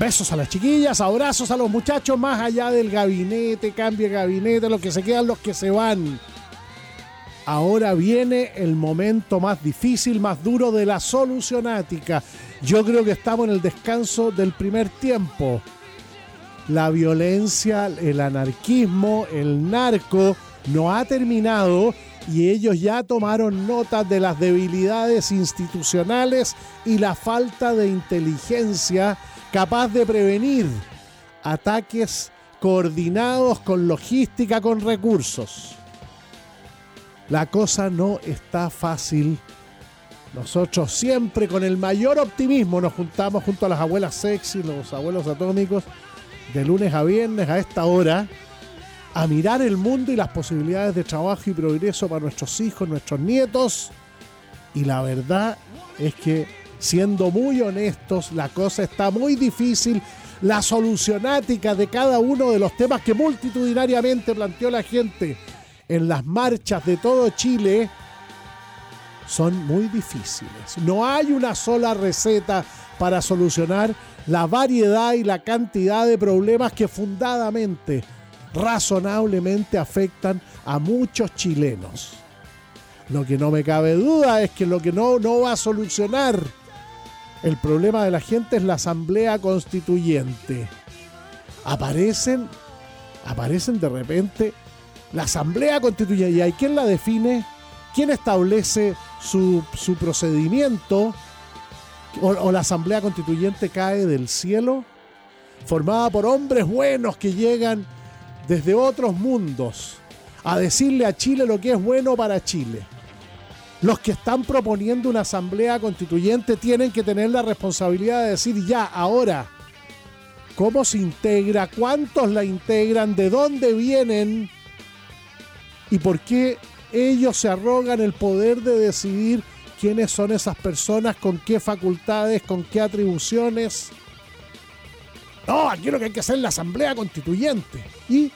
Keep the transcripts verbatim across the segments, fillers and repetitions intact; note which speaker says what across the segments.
Speaker 1: Besos a las chiquillas, abrazos a los muchachos, más allá del gabinete, cambio de gabinete, los que se quedan, los que se van. Ahora viene el momento más difícil, más duro de la solucionática. Yo creo que estamos en el descanso del primer tiempo. La violencia, el anarquismo, el narco no ha terminado y ellos ya tomaron nota de las debilidades institucionales y la falta de inteligencia capaz de prevenir ataques coordinados con logística, con recursos. La cosa no está fácil. Nosotros siempre con el mayor optimismo nos juntamos junto a las abuelas sexy, los abuelos atómicos, de lunes a viernes a esta hora, a mirar el mundo y las posibilidades de trabajo y progreso para nuestros hijos, nuestros nietos. Y la verdad es que, siendo muy honestos, la cosa está muy difícil. La solucionática de cada uno de los temas que multitudinariamente planteó la gente en las marchas de todo Chile son muy difíciles. No hay una sola receta para solucionar la variedad y la cantidad de problemas que fundadamente, razonablemente afectan a muchos chilenos. Lo que no me cabe duda es que lo que no, no va a solucionar el problema de la gente es la Asamblea Constituyente. Aparecen, aparecen de repente la Asamblea Constituyente. ¿Y hay quién la define? ¿Quién establece su, su procedimiento? O, ¿O la Asamblea Constituyente cae del cielo? Formada por hombres buenos que llegan desde otros mundos a decirle a Chile lo que es bueno para Chile. Los que están proponiendo una Asamblea Constituyente tienen que tener la responsabilidad de decir ya, ahora, cómo se integra, cuántos la integran, de dónde vienen y por qué ellos se arrogan el poder de decidir quiénes son esas personas, con qué facultades, con qué atribuciones. No, aquí lo que hay que hacer es la Asamblea Constituyente. Y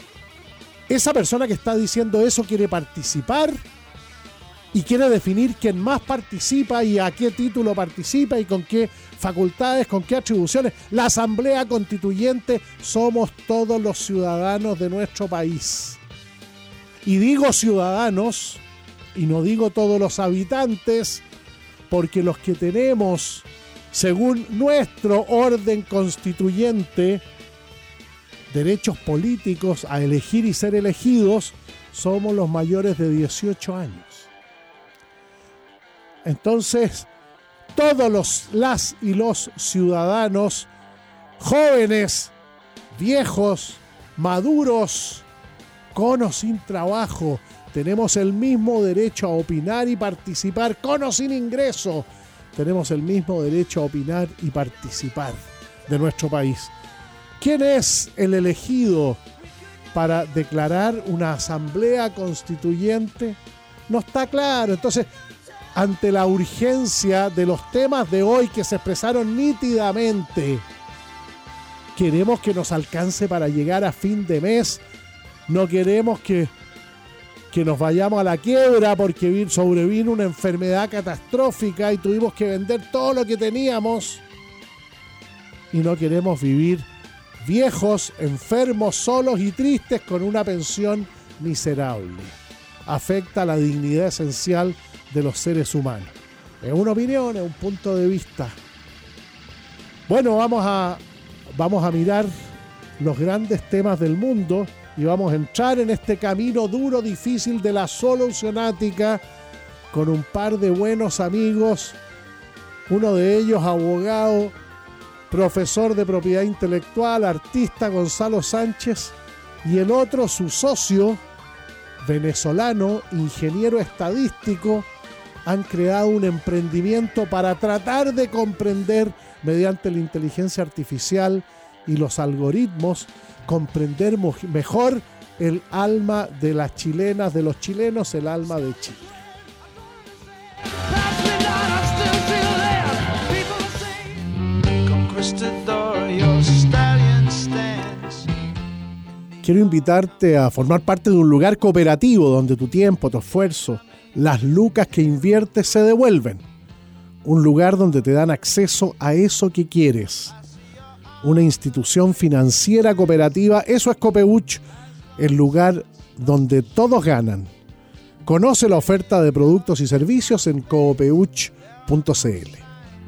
Speaker 1: esa persona que está diciendo eso quiere participar y quiere definir quién más participa y a qué título participa y con qué facultades, con qué atribuciones. La Asamblea Constituyente somos todos los ciudadanos de nuestro país. Y digo ciudadanos, y no digo todos los habitantes, porque los que tenemos, según nuestro orden constituyente, derechos políticos a elegir y ser elegidos, somos los mayores de dieciocho años. Entonces, todos los, las y los ciudadanos, jóvenes, viejos, maduros, con o sin trabajo, tenemos el mismo derecho a opinar y participar, con o sin ingreso, tenemos el mismo derecho a opinar y participar de nuestro país. ¿Quién es el elegido para declarar una asamblea constituyente? No está claro. Entonces, ante la urgencia de los temas de hoy que se expresaron nítidamente, queremos que nos alcance para llegar a fin de mes. No queremos que, que nos vayamos a la quiebra porque sobrevino una enfermedad catastrófica y tuvimos que vender todo lo que teníamos. Y no queremos vivir viejos, enfermos, solos y tristes con una pensión miserable. Afecta la dignidad esencial de los seres humanos. Es una opinión, es un punto de vista. Bueno, vamos a, vamos a mirar los grandes temas del mundo y vamos a entrar en este camino duro, difícil de la solucionática con un par de buenos amigos. Uno de ellos, abogado, profesor de propiedad intelectual, artista, Gonzalo Sánchez, y el otro, su socio, venezolano, ingeniero estadístico. Han creado un emprendimiento para tratar de comprender, mediante la inteligencia artificial y los algoritmos, comprender mejor el alma de las chilenas, de los chilenos, el alma de Chile. Quiero invitarte a formar parte de un lugar cooperativo donde tu tiempo, tu esfuerzo, las lucas que inviertes se devuelven. Un lugar donde te dan acceso a eso que quieres. una institución financiera cooperativa. Eso es Copeuch, el lugar donde todos ganan. Conoce la oferta de productos y servicios en copeuch punto c l.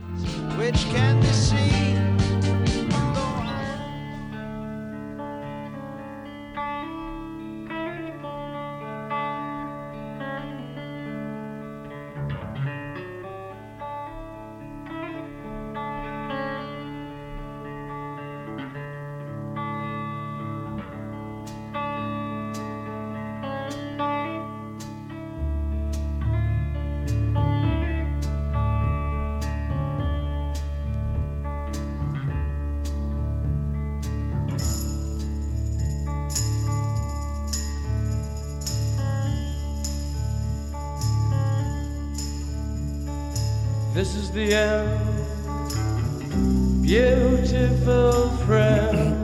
Speaker 2: This is the end, beautiful friend.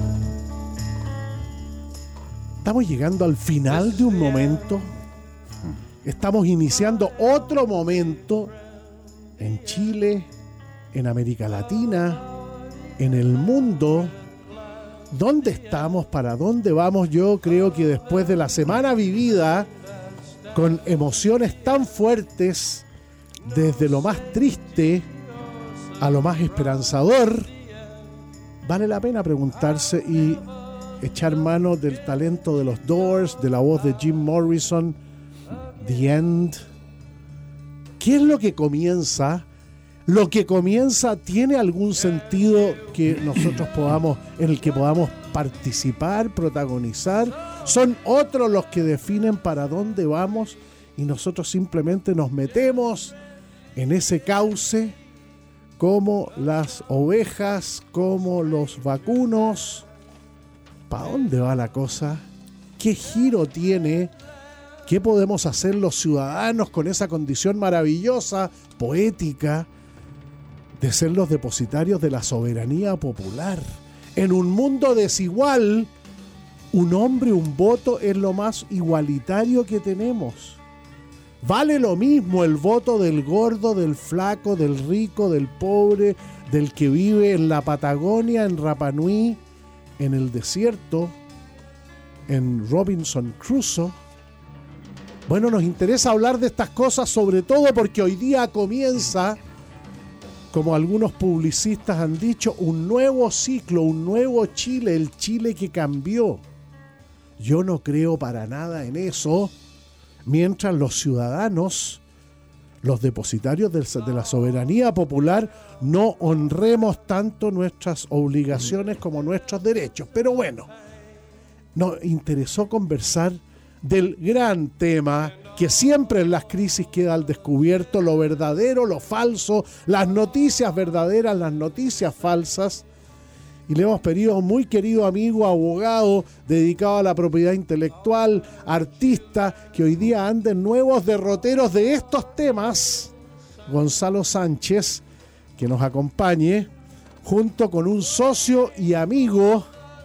Speaker 1: Estamos llegando al final de un momento. Estamos iniciando otro momento en Chile, en América Latina, en el mundo. ¿Dónde estamos? ¿Para dónde vamos? Yo creo que después de la semana vivida con emociones tan fuertes, desde lo más triste a lo más esperanzador, vale la pena preguntarse y echar mano del talento de los Doors, de la voz de Jim Morrison, The End. ¿Qué es lo que comienza? Lo que comienza tiene algún sentido que nosotros podamos, en el que podamos participar, protagonizar. Son otros los que definen para dónde vamos y nosotros simplemente nos metemos en ese cauce como las ovejas, como los vacunos. ¿Para dónde va la cosa? ¿Qué giro tiene? ¿Qué podemos hacer los ciudadanos con esa condición maravillosa, poética, de ser los depositarios de la soberanía popular? En un mundo desigual, un hombre, un voto es lo más igualitario que tenemos. Vale lo mismo el voto del gordo, del flaco, del rico, del pobre, del que vive en la Patagonia, en Rapa Nui, en el desierto, en Robinson Crusoe. Bueno, nos interesa hablar de estas cosas sobre todo porque hoy día comienza, como algunos publicistas han dicho, un nuevo ciclo, un nuevo Chile, el Chile que cambió. Yo no creo para nada en eso. Mientras los ciudadanos, los depositarios de la soberanía popular, no honremos tanto nuestras obligaciones como nuestros derechos. Pero bueno, nos interesó conversar del gran tema que siempre en las crisis queda al descubierto: lo verdadero, lo falso, las noticias verdaderas, las noticias falsas. Y le hemos pedido a un muy querido amigo, abogado, dedicado a la propiedad intelectual, artista, que hoy día anda en nuevos derroteros de estos temas, Gonzalo Sánchez, que nos acompañe, junto con un socio y amigo,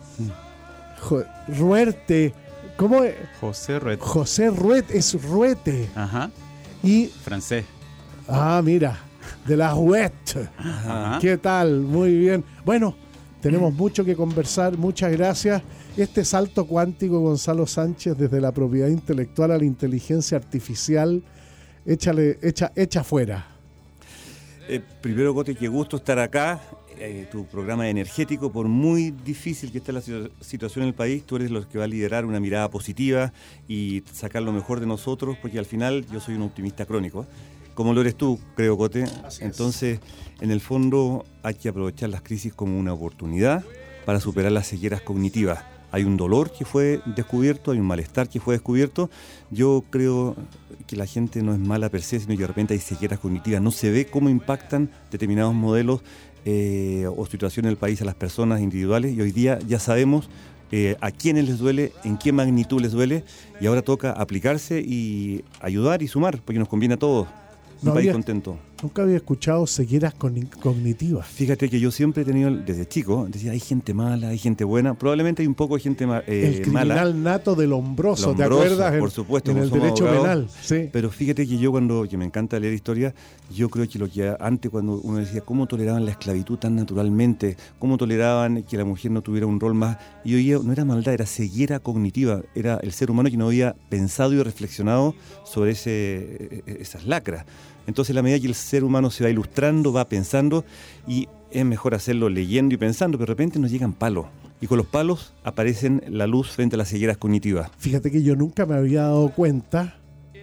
Speaker 1: Ruete. ¿Cómo es?
Speaker 3: José Ruete.
Speaker 1: José Ruete, es Ruete.
Speaker 3: Ajá.
Speaker 1: Y
Speaker 3: francés.
Speaker 1: Ah, mira, de la Ruete.
Speaker 3: Ajá.
Speaker 1: ¿Qué tal? Muy bien. Bueno, tenemos mucho que conversar, muchas gracias. Este salto cuántico, Gonzalo Sánchez, desde la propiedad intelectual a la inteligencia artificial, échale, echa, echa fuera.
Speaker 4: Eh, primero, Cote, qué gusto estar acá. Eh, tu programa energético, por muy difícil que esté la situ- situación en el país, tú eres los que va a liderar una mirada positiva y sacar lo mejor de nosotros, porque al final yo soy un optimista crónico, como lo eres tú, creo, Cote. Entonces, en el fondo, hay que aprovechar las crisis como una oportunidad para superar las cegueras cognitivas. Hay un dolor que fue descubierto, hay un malestar que fue descubierto. Yo creo que la gente no es mala per se, sino que de repente hay cegueras cognitivas. No se ve cómo impactan determinados modelos eh, o situaciones del país a las personas individuales, y hoy día ya sabemos eh, a quiénes les duele, en qué magnitud les duele, y ahora toca aplicarse y ayudar y sumar, porque nos conviene a todos. Un
Speaker 1: No
Speaker 4: país
Speaker 1: había,
Speaker 4: contento.
Speaker 1: Nunca había escuchado cegueras cogn- cognitivas.
Speaker 4: Fíjate que yo siempre he tenido, desde chico, decía, hay gente mala, hay gente buena. Probablemente hay un poco de gente ma- eh,
Speaker 1: El criminal
Speaker 4: mala.
Speaker 1: nato del hombroso, ¿te
Speaker 4: Lombroso,
Speaker 1: acuerdas? En-
Speaker 4: por supuesto,
Speaker 1: en
Speaker 4: como
Speaker 1: el
Speaker 4: somos
Speaker 1: derecho
Speaker 4: abogados.
Speaker 1: penal. Sí.
Speaker 4: Pero fíjate que yo cuando, que me encanta leer historia, yo creo que lo que antes cuando uno decía cómo toleraban la esclavitud tan naturalmente, cómo toleraban que la mujer no tuviera un rol más, y hoy no era maldad, era ceguera cognitiva, era el ser humano que no había pensado y reflexionado sobre ese, esas lacras. Entonces, a la medida que el ser humano se va ilustrando, va pensando, y es mejor hacerlo leyendo y pensando, pero de repente nos llegan palos. Y con los palos aparecen la luz frente a las cegueras cognitivas.
Speaker 1: Fíjate que yo nunca me había dado cuenta,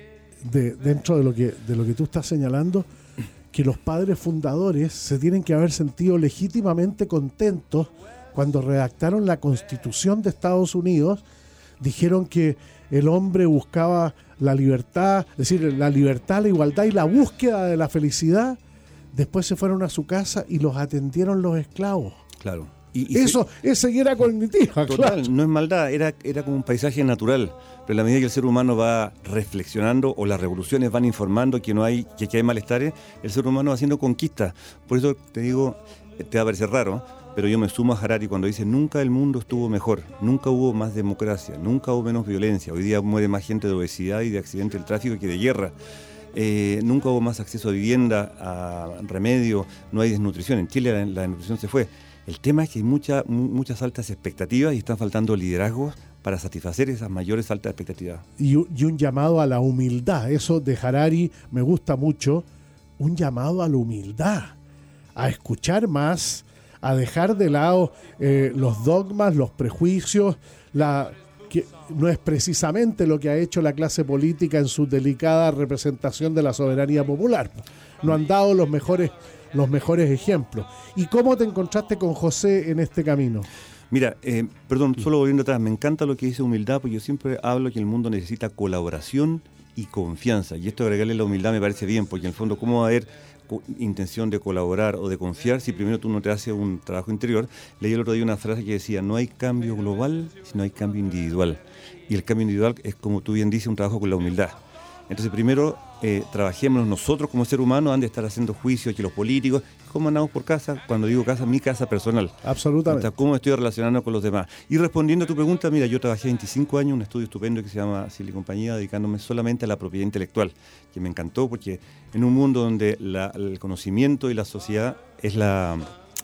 Speaker 1: de, dentro de lo que, de lo que tú estás señalando, que los padres fundadores se tienen que haber sentido legítimamente contentos cuando redactaron la Constitución de Estados Unidos. Dijeron que el hombre buscaba la libertad, es decir, la libertad, la igualdad y la búsqueda de la felicidad. Después se fueron a su casa y los atendieron los esclavos.
Speaker 4: Claro. Y, y
Speaker 1: Eso se, es ceguera cognitiva.
Speaker 4: Total,
Speaker 1: claro.
Speaker 4: No es maldad, era, era como un paisaje natural. Pero a la medida que el ser humano va reflexionando o las revoluciones van informando que no hay, que, que hay malestares, el ser humano va haciendo conquistas. Por eso te digo, te va a parecer raro, pero yo me sumo a Harari cuando dice nunca el mundo estuvo mejor, nunca hubo más democracia, nunca hubo menos violencia. Hoy día muere más gente de obesidad y de accidentes del tráfico que de guerra. Eh, nunca hubo más acceso a vivienda, a remedio, no hay desnutrición. En Chile la, la desnutrición se fue. El tema es que hay mucha, muchas altas expectativas y están faltando liderazgos para satisfacer esas mayores altas expectativas.
Speaker 1: Y, y un llamado a la humildad. Eso de Harari me gusta mucho. Un llamado a la humildad, a escuchar más, a dejar de lado eh, los dogmas, los prejuicios, la, que no es precisamente lo que ha hecho la clase política en su delicada representación de la soberanía popular. No han dado los mejores, los mejores ejemplos. ¿Y cómo te encontraste con José en este camino?
Speaker 4: Mira, eh, perdón, solo volviendo atrás, me encanta lo que dice humildad, porque yo siempre hablo que el mundo necesita colaboración y confianza. Y esto de agregarle la humildad me parece bien, porque en el fondo, ¿cómo va a haber intención de colaborar o de confiar si primero tú no te haces un trabajo interior? Leí el otro día una frase que decía, no hay cambio global si no hay cambio individual. Y el cambio individual es, como tú bien dices, un trabajo con la humildad. Entonces primero eh, trabajemos nosotros como ser humano, han de estar haciendo juicios que los políticos, ¿cómo andamos por casa? Cuando digo casa, mi casa personal.
Speaker 1: Absolutamente.
Speaker 4: Hasta cómo estoy relacionando con los demás. Y respondiendo a tu pregunta, mira, yo trabajé veinticinco años en un estudio estupendo que se llama Silly Compañía, dedicándome solamente a la propiedad intelectual, que me encantó porque en un mundo donde la, el conocimiento y la sociedad es la,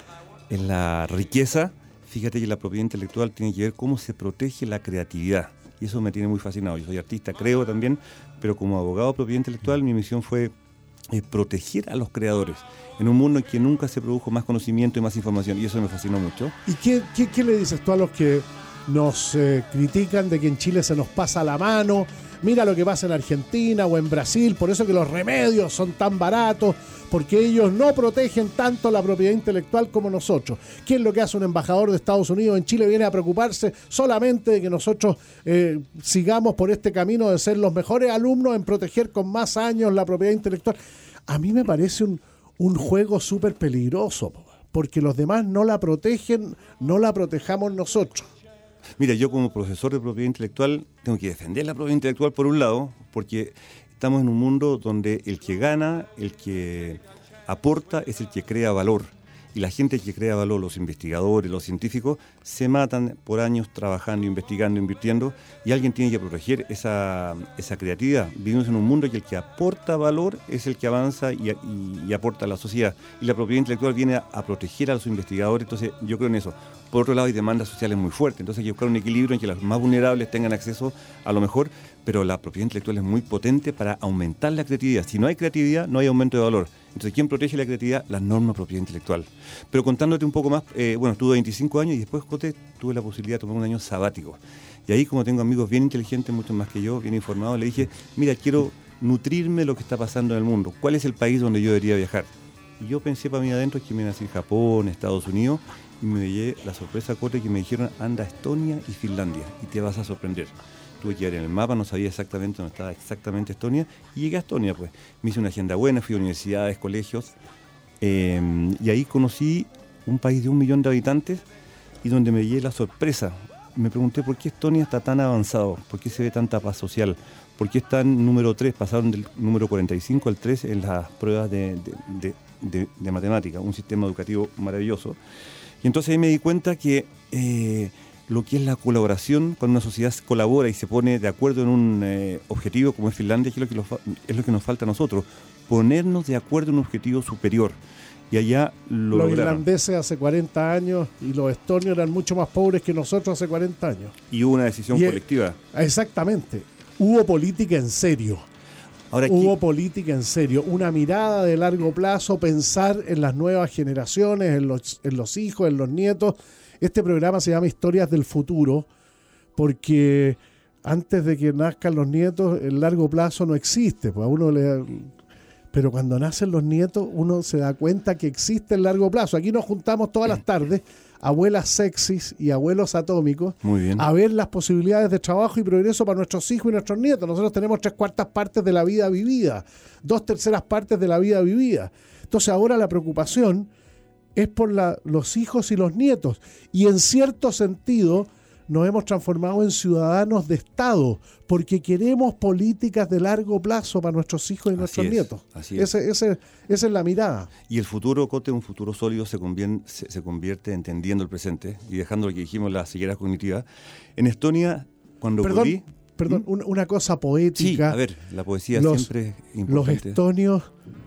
Speaker 4: es la riqueza, fíjate que la propiedad intelectual tiene que ver cómo se protege la creatividad. Y eso me tiene muy fascinado. Yo soy artista, creo también, pero como abogado de propiedad intelectual mi misión fue eh, proteger a los creadores en un mundo en que nunca se produjo más conocimiento y más información, y eso me fascinó mucho.
Speaker 1: ¿Y qué, qué, qué le dices tú a los que nos eh, critican de que en Chile se nos pasa la mano? Mira lo que pasa en Argentina o en Brasil, por eso que los remedios son tan baratos, porque ellos no protegen tanto la propiedad intelectual como nosotros. ¿Qué es lo que hace un embajador de Estados Unidos en Chile? Viene a preocuparse solamente de que nosotros eh, sigamos por este camino de ser los mejores alumnos en proteger con más años la propiedad intelectual. A mí me parece un, un juego súper peligroso, porque los demás no la protegen, no la protejamos nosotros.
Speaker 4: Mira, yo como profesor de propiedad intelectual tengo que defender la propiedad intelectual por un lado, porque estamos en un mundo donde el que gana, el que aporta, es el que crea valor. Y la gente que crea valor, los investigadores, los científicos, se matan por años trabajando, investigando, invirtiendo, y alguien tiene que proteger esa, esa creatividad. Vivimos en un mundo en que el que aporta valor es el que avanza y, y, y aporta a la sociedad. Y la propiedad intelectual viene a, a proteger a los investigadores, entonces yo creo en eso. Por otro lado, hay demandas sociales muy fuertes, entonces hay que buscar un equilibrio en que los más vulnerables tengan acceso a lo mejor, pero la propiedad intelectual es muy potente para aumentar la creatividad. Si no hay creatividad, no hay aumento de valor. Entonces, ¿quién protege la creatividad? Las normas de propiedad intelectual. Pero contándote un poco más, eh, bueno, estuve veinticinco años y después, Jote, tuve la posibilidad de tomar un año sabático. Y ahí, como tengo amigos bien inteligentes, muchos más que yo, bien informados, le dije, mira, quiero nutrirme de lo que está pasando en el mundo. ¿Cuál es el país donde yo debería viajar? Y yo pensé para mí adentro que me iba a decir Japón, Estados Unidos, y me llevé la sorpresa, Cote, que me dijeron, anda a Estonia y Finlandia, y te vas a sorprender. Tuve que ir en el mapa, no sabía exactamente dónde estaba exactamente Estonia, y llegué a Estonia, pues. Me hice una agenda buena, fui a universidades, colegios, eh, y ahí conocí un país de un millón de habitantes, y donde me llevé la sorpresa. Me pregunté por qué Estonia está tan avanzado, por qué se ve tanta paz social, ¿Por qué están número tres? Pasaron del número cuarenta y cinco al tres en las pruebas de, de, de, de, de matemática, un sistema educativo maravilloso. Y entonces ahí me di cuenta que eh, lo que es la colaboración, cuando una sociedad colabora y se pone de acuerdo en un eh, objetivo como es Finlandia, que es lo que, lo, es lo que nos falta a nosotros, ponernos de acuerdo en un objetivo superior. Y allá lo
Speaker 1: Los
Speaker 4: lograron.
Speaker 1: irlandeses hace cuarenta años y los estonios eran mucho más pobres que nosotros hace cuarenta años.
Speaker 4: Y hubo una decisión
Speaker 1: Y,
Speaker 4: colectiva.
Speaker 1: Exactamente. Hubo política en serio.
Speaker 4: Ahora aquí,
Speaker 1: Hubo política en serio. Una mirada de largo plazo, pensar en las nuevas generaciones, en los, en los hijos, en los nietos. Este programa se llama Historias del Futuro porque antes de que nazcan los nietos, el largo plazo no existe. Pues a uno le... Pero cuando nacen los nietos, uno se da cuenta que existe el largo plazo. Aquí nos juntamos todas las tardes, abuelas sexys y abuelos atómicos,
Speaker 4: muy bien,
Speaker 1: a ver las posibilidades de trabajo y progreso para nuestros hijos y nuestros nietos. Nosotros tenemos tres cuartas partes de la vida vivida, dos terceras partes de la vida vivida. Entonces ahora la preocupación es por la, los hijos y los nietos. Y en cierto sentido nos hemos transformado en ciudadanos de Estado, porque queremos políticas de largo plazo para nuestros hijos y
Speaker 4: así
Speaker 1: nuestros
Speaker 4: es,
Speaker 1: nietos.
Speaker 4: Así es.
Speaker 1: Ese, ese, esa es la mirada.
Speaker 4: Y el futuro, Cote, un futuro sólido, se convierte, se, se convierte entendiendo el presente y dejando lo que dijimos, la ceguera cognitiva. En Estonia, cuando
Speaker 1: Perdón,
Speaker 4: ocurrí...
Speaker 1: perdón
Speaker 4: ¿Mm?
Speaker 1: una, una cosa poética.
Speaker 4: Sí, a ver, la poesía
Speaker 1: los,
Speaker 4: siempre es
Speaker 1: Los
Speaker 4: importante.
Speaker 1: estonios,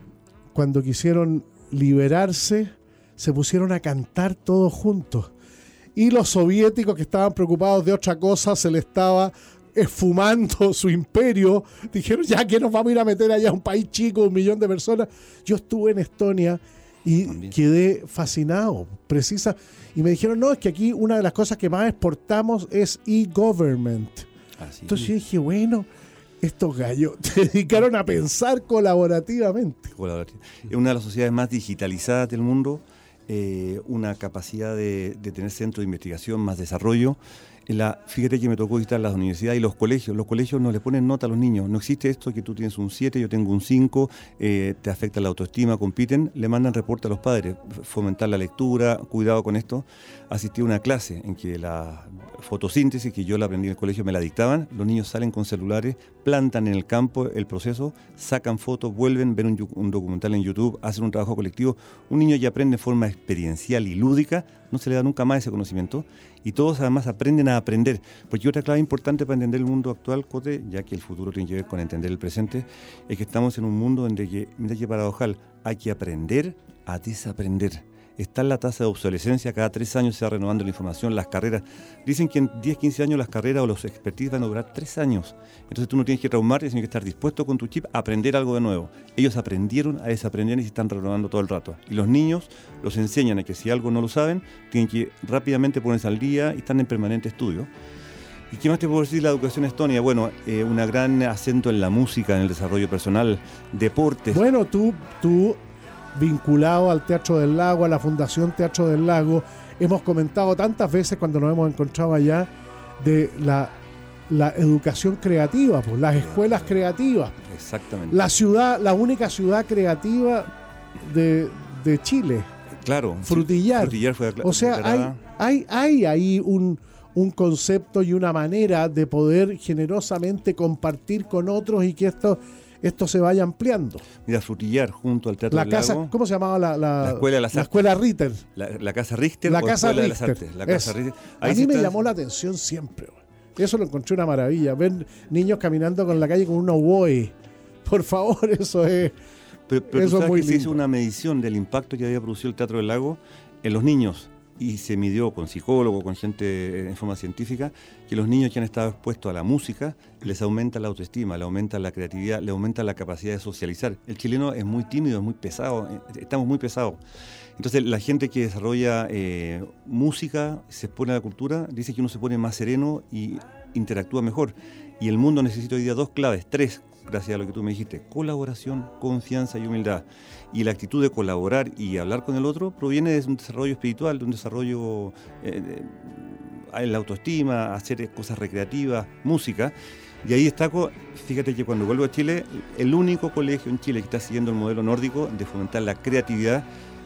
Speaker 1: cuando quisieron liberarse, se pusieron a cantar todos juntos. Y los soviéticos, que estaban preocupados de otra cosa, se les estaba esfumando su imperio. Dijeron, ya que nos vamos a ir a meter allá a un país chico, un millón de personas. Yo estuve en Estonia y
Speaker 4: También.
Speaker 1: quedé fascinado, precisa. Y me dijeron, no, es que aquí una de las cosas que más exportamos es e-government.
Speaker 4: Así.
Speaker 1: Entonces yo dije, bueno, estos gallos se dedicaron a pensar colaborativamente.
Speaker 4: Es una de las sociedades más digitalizadas del mundo. Eh, una capacidad de, de tener centros de investigación, más desarrollo. En la, fíjate que me tocó visitar las universidades y los colegios. Los colegios no le ponen nota a los niños. No existe esto que tú tienes un siete, yo tengo un cinco, eh, te afecta la autoestima, compiten, le mandan reporte a los padres, fomentar la lectura, cuidado con esto. Asistí a una clase en que la fotosíntesis, que yo la aprendí en el colegio, me la dictaban. Los niños salen con celulares, plantan en el campo el proceso, sacan fotos, vuelven, ven un, un documental en YouTube, hacen un trabajo colectivo. Un niño ya aprende de forma experiencial y lúdica, no se le da nunca más ese conocimiento. Y todos además aprenden a aprender. Porque otra clave importante para entender el mundo actual, Cote, ya que el futuro tiene que ver con entender el presente, es que estamos en un mundo donde, que, mira qué paradojal, hay que aprender a desaprender. Está en la tasa de obsolescencia, cada tres años se va renovando la información, las carreras. Dicen que en diez, quince años las carreras o los expertise van a durar tres años. Entonces tú no tienes que traumarte, tienes que estar dispuesto con tu chip a aprender algo de nuevo. Ellos aprendieron a desaprender y se están renovando todo el rato. Y los niños los enseñan a que si algo no lo saben, tienen que rápidamente ponerse al día y están en permanente estudio. ¿Y qué más te puedo decir de la educación estonia? Bueno, eh, un gran acento en la música, en el desarrollo personal, deportes.
Speaker 1: Bueno, tú... tú vinculado al Teatro del Lago, a la Fundación Teatro del Lago. Hemos comentado tantas veces cuando nos hemos encontrado allá de la, la educación creativa, pues, las escuelas creativas.
Speaker 4: Exactamente.
Speaker 1: La ciudad, la única ciudad creativa de, de Chile.
Speaker 4: Claro.
Speaker 1: Frutillar.
Speaker 4: Frutillar fue
Speaker 1: O sea, hay, hay, hay ahí un, un concepto y una manera de poder generosamente compartir con otros y que esto... esto se vaya ampliando.
Speaker 4: Mira, Frutillar, junto al Teatro
Speaker 1: la
Speaker 4: del
Speaker 1: casa,
Speaker 4: Lago.
Speaker 1: ¿cómo se llamaba la, la,
Speaker 4: la Escuela de las
Speaker 1: la
Speaker 4: Artes?
Speaker 1: Escuela Ritter.
Speaker 4: La, la Casa Richter
Speaker 1: La
Speaker 4: o
Speaker 1: Casa
Speaker 4: Escuela
Speaker 1: Richter.
Speaker 4: de las Artes. La Casa
Speaker 1: Eso.
Speaker 4: Richter.
Speaker 1: A
Speaker 4: Ahí
Speaker 1: mí
Speaker 4: sí
Speaker 1: me
Speaker 4: está...
Speaker 1: llamó la atención siempre. Eso lo encontré una maravilla. Ver niños caminando con la calle con un oboe. Por favor, eso es
Speaker 4: Pero, pero
Speaker 1: eso
Speaker 4: tú
Speaker 1: es
Speaker 4: sabes
Speaker 1: muy
Speaker 4: que se
Speaker 1: lindo.
Speaker 4: hizo una medición del impacto que había producido el Teatro del Lago en los niños. Y se midió con psicólogos, con gente en forma científica, que los niños que han estado expuestos a la música les aumenta la autoestima, le aumenta la creatividad, le aumenta la capacidad de socializar. El chileno es muy tímido, es muy pesado, estamos muy pesados. Entonces la gente que desarrolla eh, música, se expone a la cultura, dice que uno se pone más sereno y interactúa mejor. Y el mundo necesita hoy día dos claves, tres, gracias a lo que tú me dijiste: colaboración, confianza y humildad. Y la actitud de colaborar y hablar con el otro proviene de un desarrollo espiritual, de un desarrollo eh, en la autoestima, hacer cosas recreativas, música. Y ahí destaco, fíjate que cuando vuelvo a Chile, el único colegio en Chile que está siguiendo el modelo nórdico de fomentar la creatividad,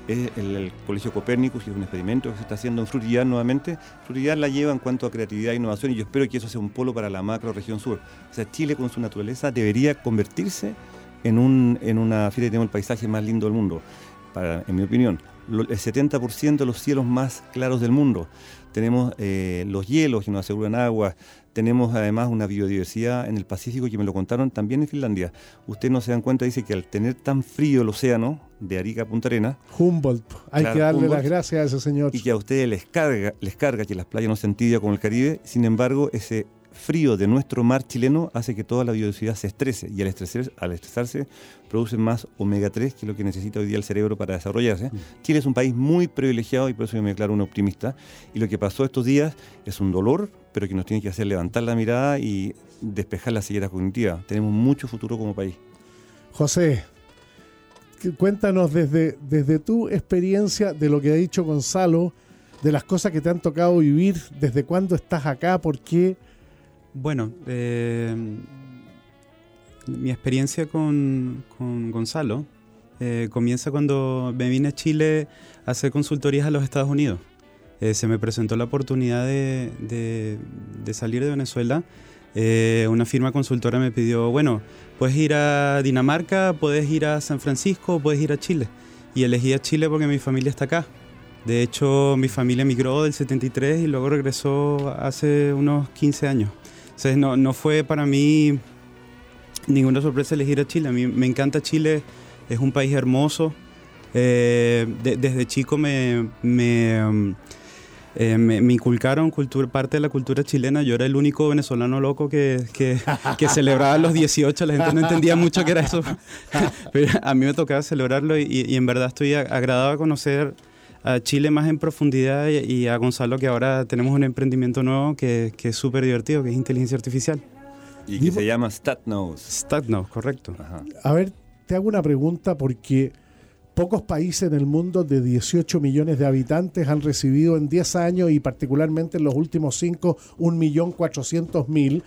Speaker 4: es el, el Colegio Copérnicus, que es un experimento que se está haciendo en Frutillar nuevamente. Frutillar la lleva en cuanto a creatividad e innovación, y yo espero que eso sea un polo para la macro región sur. O sea, Chile con su naturaleza debería convertirse en, un, en una fiesta que tenemos el paisaje más lindo del mundo, para, en mi opinión. Lo, el setenta por ciento de los cielos más claros del mundo. Tenemos eh, los hielos que nos aseguran agua. Tenemos además una biodiversidad en el Pacífico que me lo contaron también en Finlandia. Ustedes no se dan cuenta, dice que al tener tan frío el océano, de Arica a Punta Arenas...
Speaker 1: Humboldt, hay
Speaker 4: claro,
Speaker 1: que darle
Speaker 4: Humboldt,
Speaker 1: las gracias a ese señor.
Speaker 4: Y que a ustedes les carga, les carga que las playas no sean tibias como el Caribe. Sin embargo, ese frío de nuestro mar chileno hace que toda la biodiversidad se estrese, y al, estresar, al estresarse producen más omega tres, que es lo que necesita hoy día el cerebro para desarrollarse. Mm. Chile es un país muy privilegiado y por eso yo me declaro un optimista, y lo que pasó estos días es un dolor, pero que nos tiene que hacer levantar la mirada y despejar la ceguera cognitiva. Tenemos mucho futuro como país.
Speaker 1: José, cuéntanos desde, desde tu experiencia, de lo que ha dicho Gonzalo, de las cosas que te han tocado vivir, desde cuándo estás acá, por qué.
Speaker 3: Bueno, eh, mi experiencia con, con Gonzalo eh, comienza cuando me vine a Chile a hacer consultorías a los Estados Unidos. Eh, se me presentó la oportunidad de, de, de salir de Venezuela. Eh, una firma consultora me pidió, bueno, puedes ir a Dinamarca, puedes ir a San Francisco, puedes ir a Chile. Y elegí a Chile porque mi familia está acá. De hecho, mi familia emigró del setenta y tres y luego regresó hace unos quince años. Entonces, no, no fue para mí ninguna sorpresa elegir a Chile. A mí me encanta Chile, es un país hermoso. Eh, de, desde chico me, me, eh, me, me inculcaron cultura, parte de la cultura chilena. Yo era el único venezolano loco que, que, que celebraba los dieciocho. La gente no entendía mucho qué era eso. Pero a mí me tocaba celebrarlo y, y en verdad estoy agradado de conocer a Chile más en profundidad y, y a Gonzalo, que ahora tenemos un emprendimiento nuevo que, que es súper divertido, que es inteligencia artificial.
Speaker 4: Y que se llama StatNose.
Speaker 3: StatNose, correcto.
Speaker 4: Ajá.
Speaker 1: A ver, te hago una pregunta, porque pocos países en el mundo de dieciocho millones de habitantes han recibido en diez años, y particularmente en los últimos cinco, un millón cuatrocientos mil.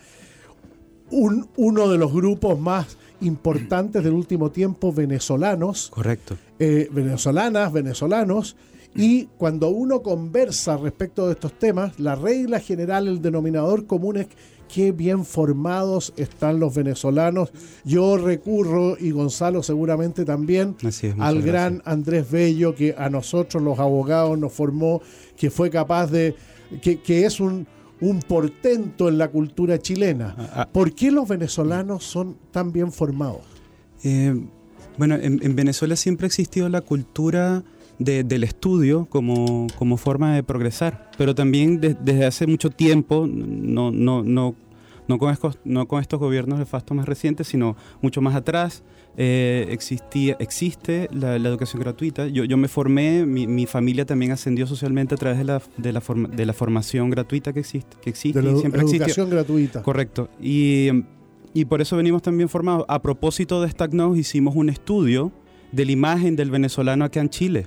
Speaker 1: Un, uno de los grupos más importantes del último tiempo, venezolanos.
Speaker 3: Correcto.
Speaker 1: Eh, venezolanas, venezolanos. Y cuando uno conversa respecto de estos temas, la regla general, el denominador común es qué bien formados están los venezolanos. Yo recurro, y Gonzalo seguramente también,
Speaker 3: Así es,
Speaker 1: al
Speaker 3: gracias.
Speaker 1: gran Andrés Bello, que a nosotros los abogados nos formó, que fue capaz de... que, que es un, un portento en la cultura chilena.
Speaker 3: Ah, ah.
Speaker 1: ¿Por qué los venezolanos son tan bien formados?
Speaker 3: Eh, bueno, en, en Venezuela siempre ha existido la cultura de, del estudio como, como forma de progresar, pero también de, desde hace mucho tiempo, no, no, no, no, con estos, no con estos gobiernos de facto más recientes, sino mucho más atrás, eh, existía, existe la, la educación gratuita. Yo, yo me formé, mi, mi familia también ascendió socialmente a través de la, de la, forma, de la formación gratuita que existe, que existe
Speaker 1: De la
Speaker 3: y siempre
Speaker 1: educación
Speaker 3: existió.
Speaker 1: gratuita.
Speaker 3: Correcto. Y, y por eso venimos también formados. A propósito de StatNose, hicimos un estudio de la imagen del venezolano acá en Chile.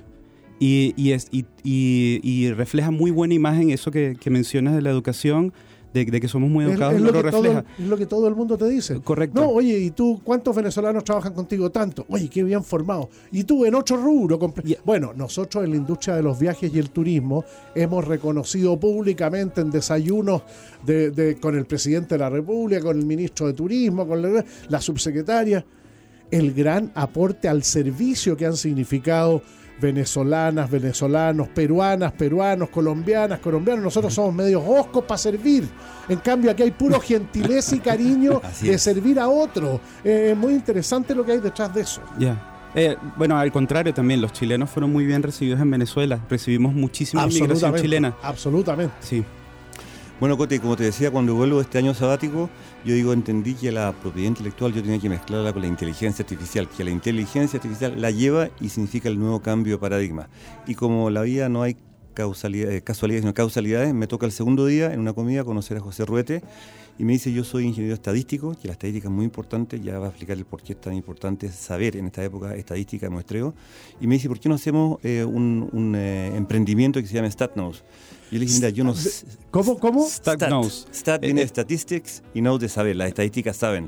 Speaker 3: Y, y, es, y, y, y refleja muy buena imagen eso que, que mencionas de la educación, de, de que somos muy educados,
Speaker 1: es, es
Speaker 3: no
Speaker 1: lo
Speaker 3: lo
Speaker 1: que todo,
Speaker 3: refleja.
Speaker 1: es lo que todo el mundo te dice.
Speaker 3: Correcto.
Speaker 1: No, oye, ¿y tú cuántos venezolanos trabajan contigo? Tanto. Oye, qué bien formado. ¿Y tú en otro rubro? Compre-
Speaker 3: Yeah.
Speaker 1: Bueno, nosotros en la industria de los viajes y el turismo hemos reconocido públicamente en desayunos de, de, con el presidente de la República, con el ministro de Turismo, con la, la subsecretaria, el gran aporte al servicio que han significado venezolanas, venezolanos, peruanas, peruanos, colombianas, colombianos. Nosotros somos medios oscos para servir. En cambio, aquí hay puro gentileza y cariño
Speaker 4: Así
Speaker 1: de
Speaker 4: es.
Speaker 1: servir a otro. Eh, es muy interesante lo que hay detrás de eso.
Speaker 3: Ya. Eh, bueno, al contrario también, los chilenos fueron muy bien recibidos en Venezuela. Recibimos muchísima inmigración chilena.
Speaker 1: Absolutamente.
Speaker 3: Sí.
Speaker 4: Bueno, Cote, como te decía, cuando vuelvo de este año sabático, yo digo, entendí que la propiedad intelectual yo tenía que mezclarla con la inteligencia artificial, que la inteligencia artificial la lleva y significa el nuevo cambio de paradigma. Y como la vida no hay causalidad, eh, casualidades, sino causalidades, me toca el segundo día en una comida conocer a José Ruete, y me dice, yo soy ingeniero estadístico, que la estadística es muy importante, ya va a explicar el por qué es tan importante saber en esta época estadística de muestreo, y me dice, ¿por qué no hacemos eh, un, un eh, emprendimiento que se llama StatNose? Y yo le dije, mira, yo no sé...
Speaker 1: ¿Cómo? ¿Cómo?
Speaker 3: StatNose.
Speaker 4: Stat
Speaker 3: Eh,
Speaker 4: viene de
Speaker 3: eh.
Speaker 4: statistics y Nose de saber, las estadísticas saben.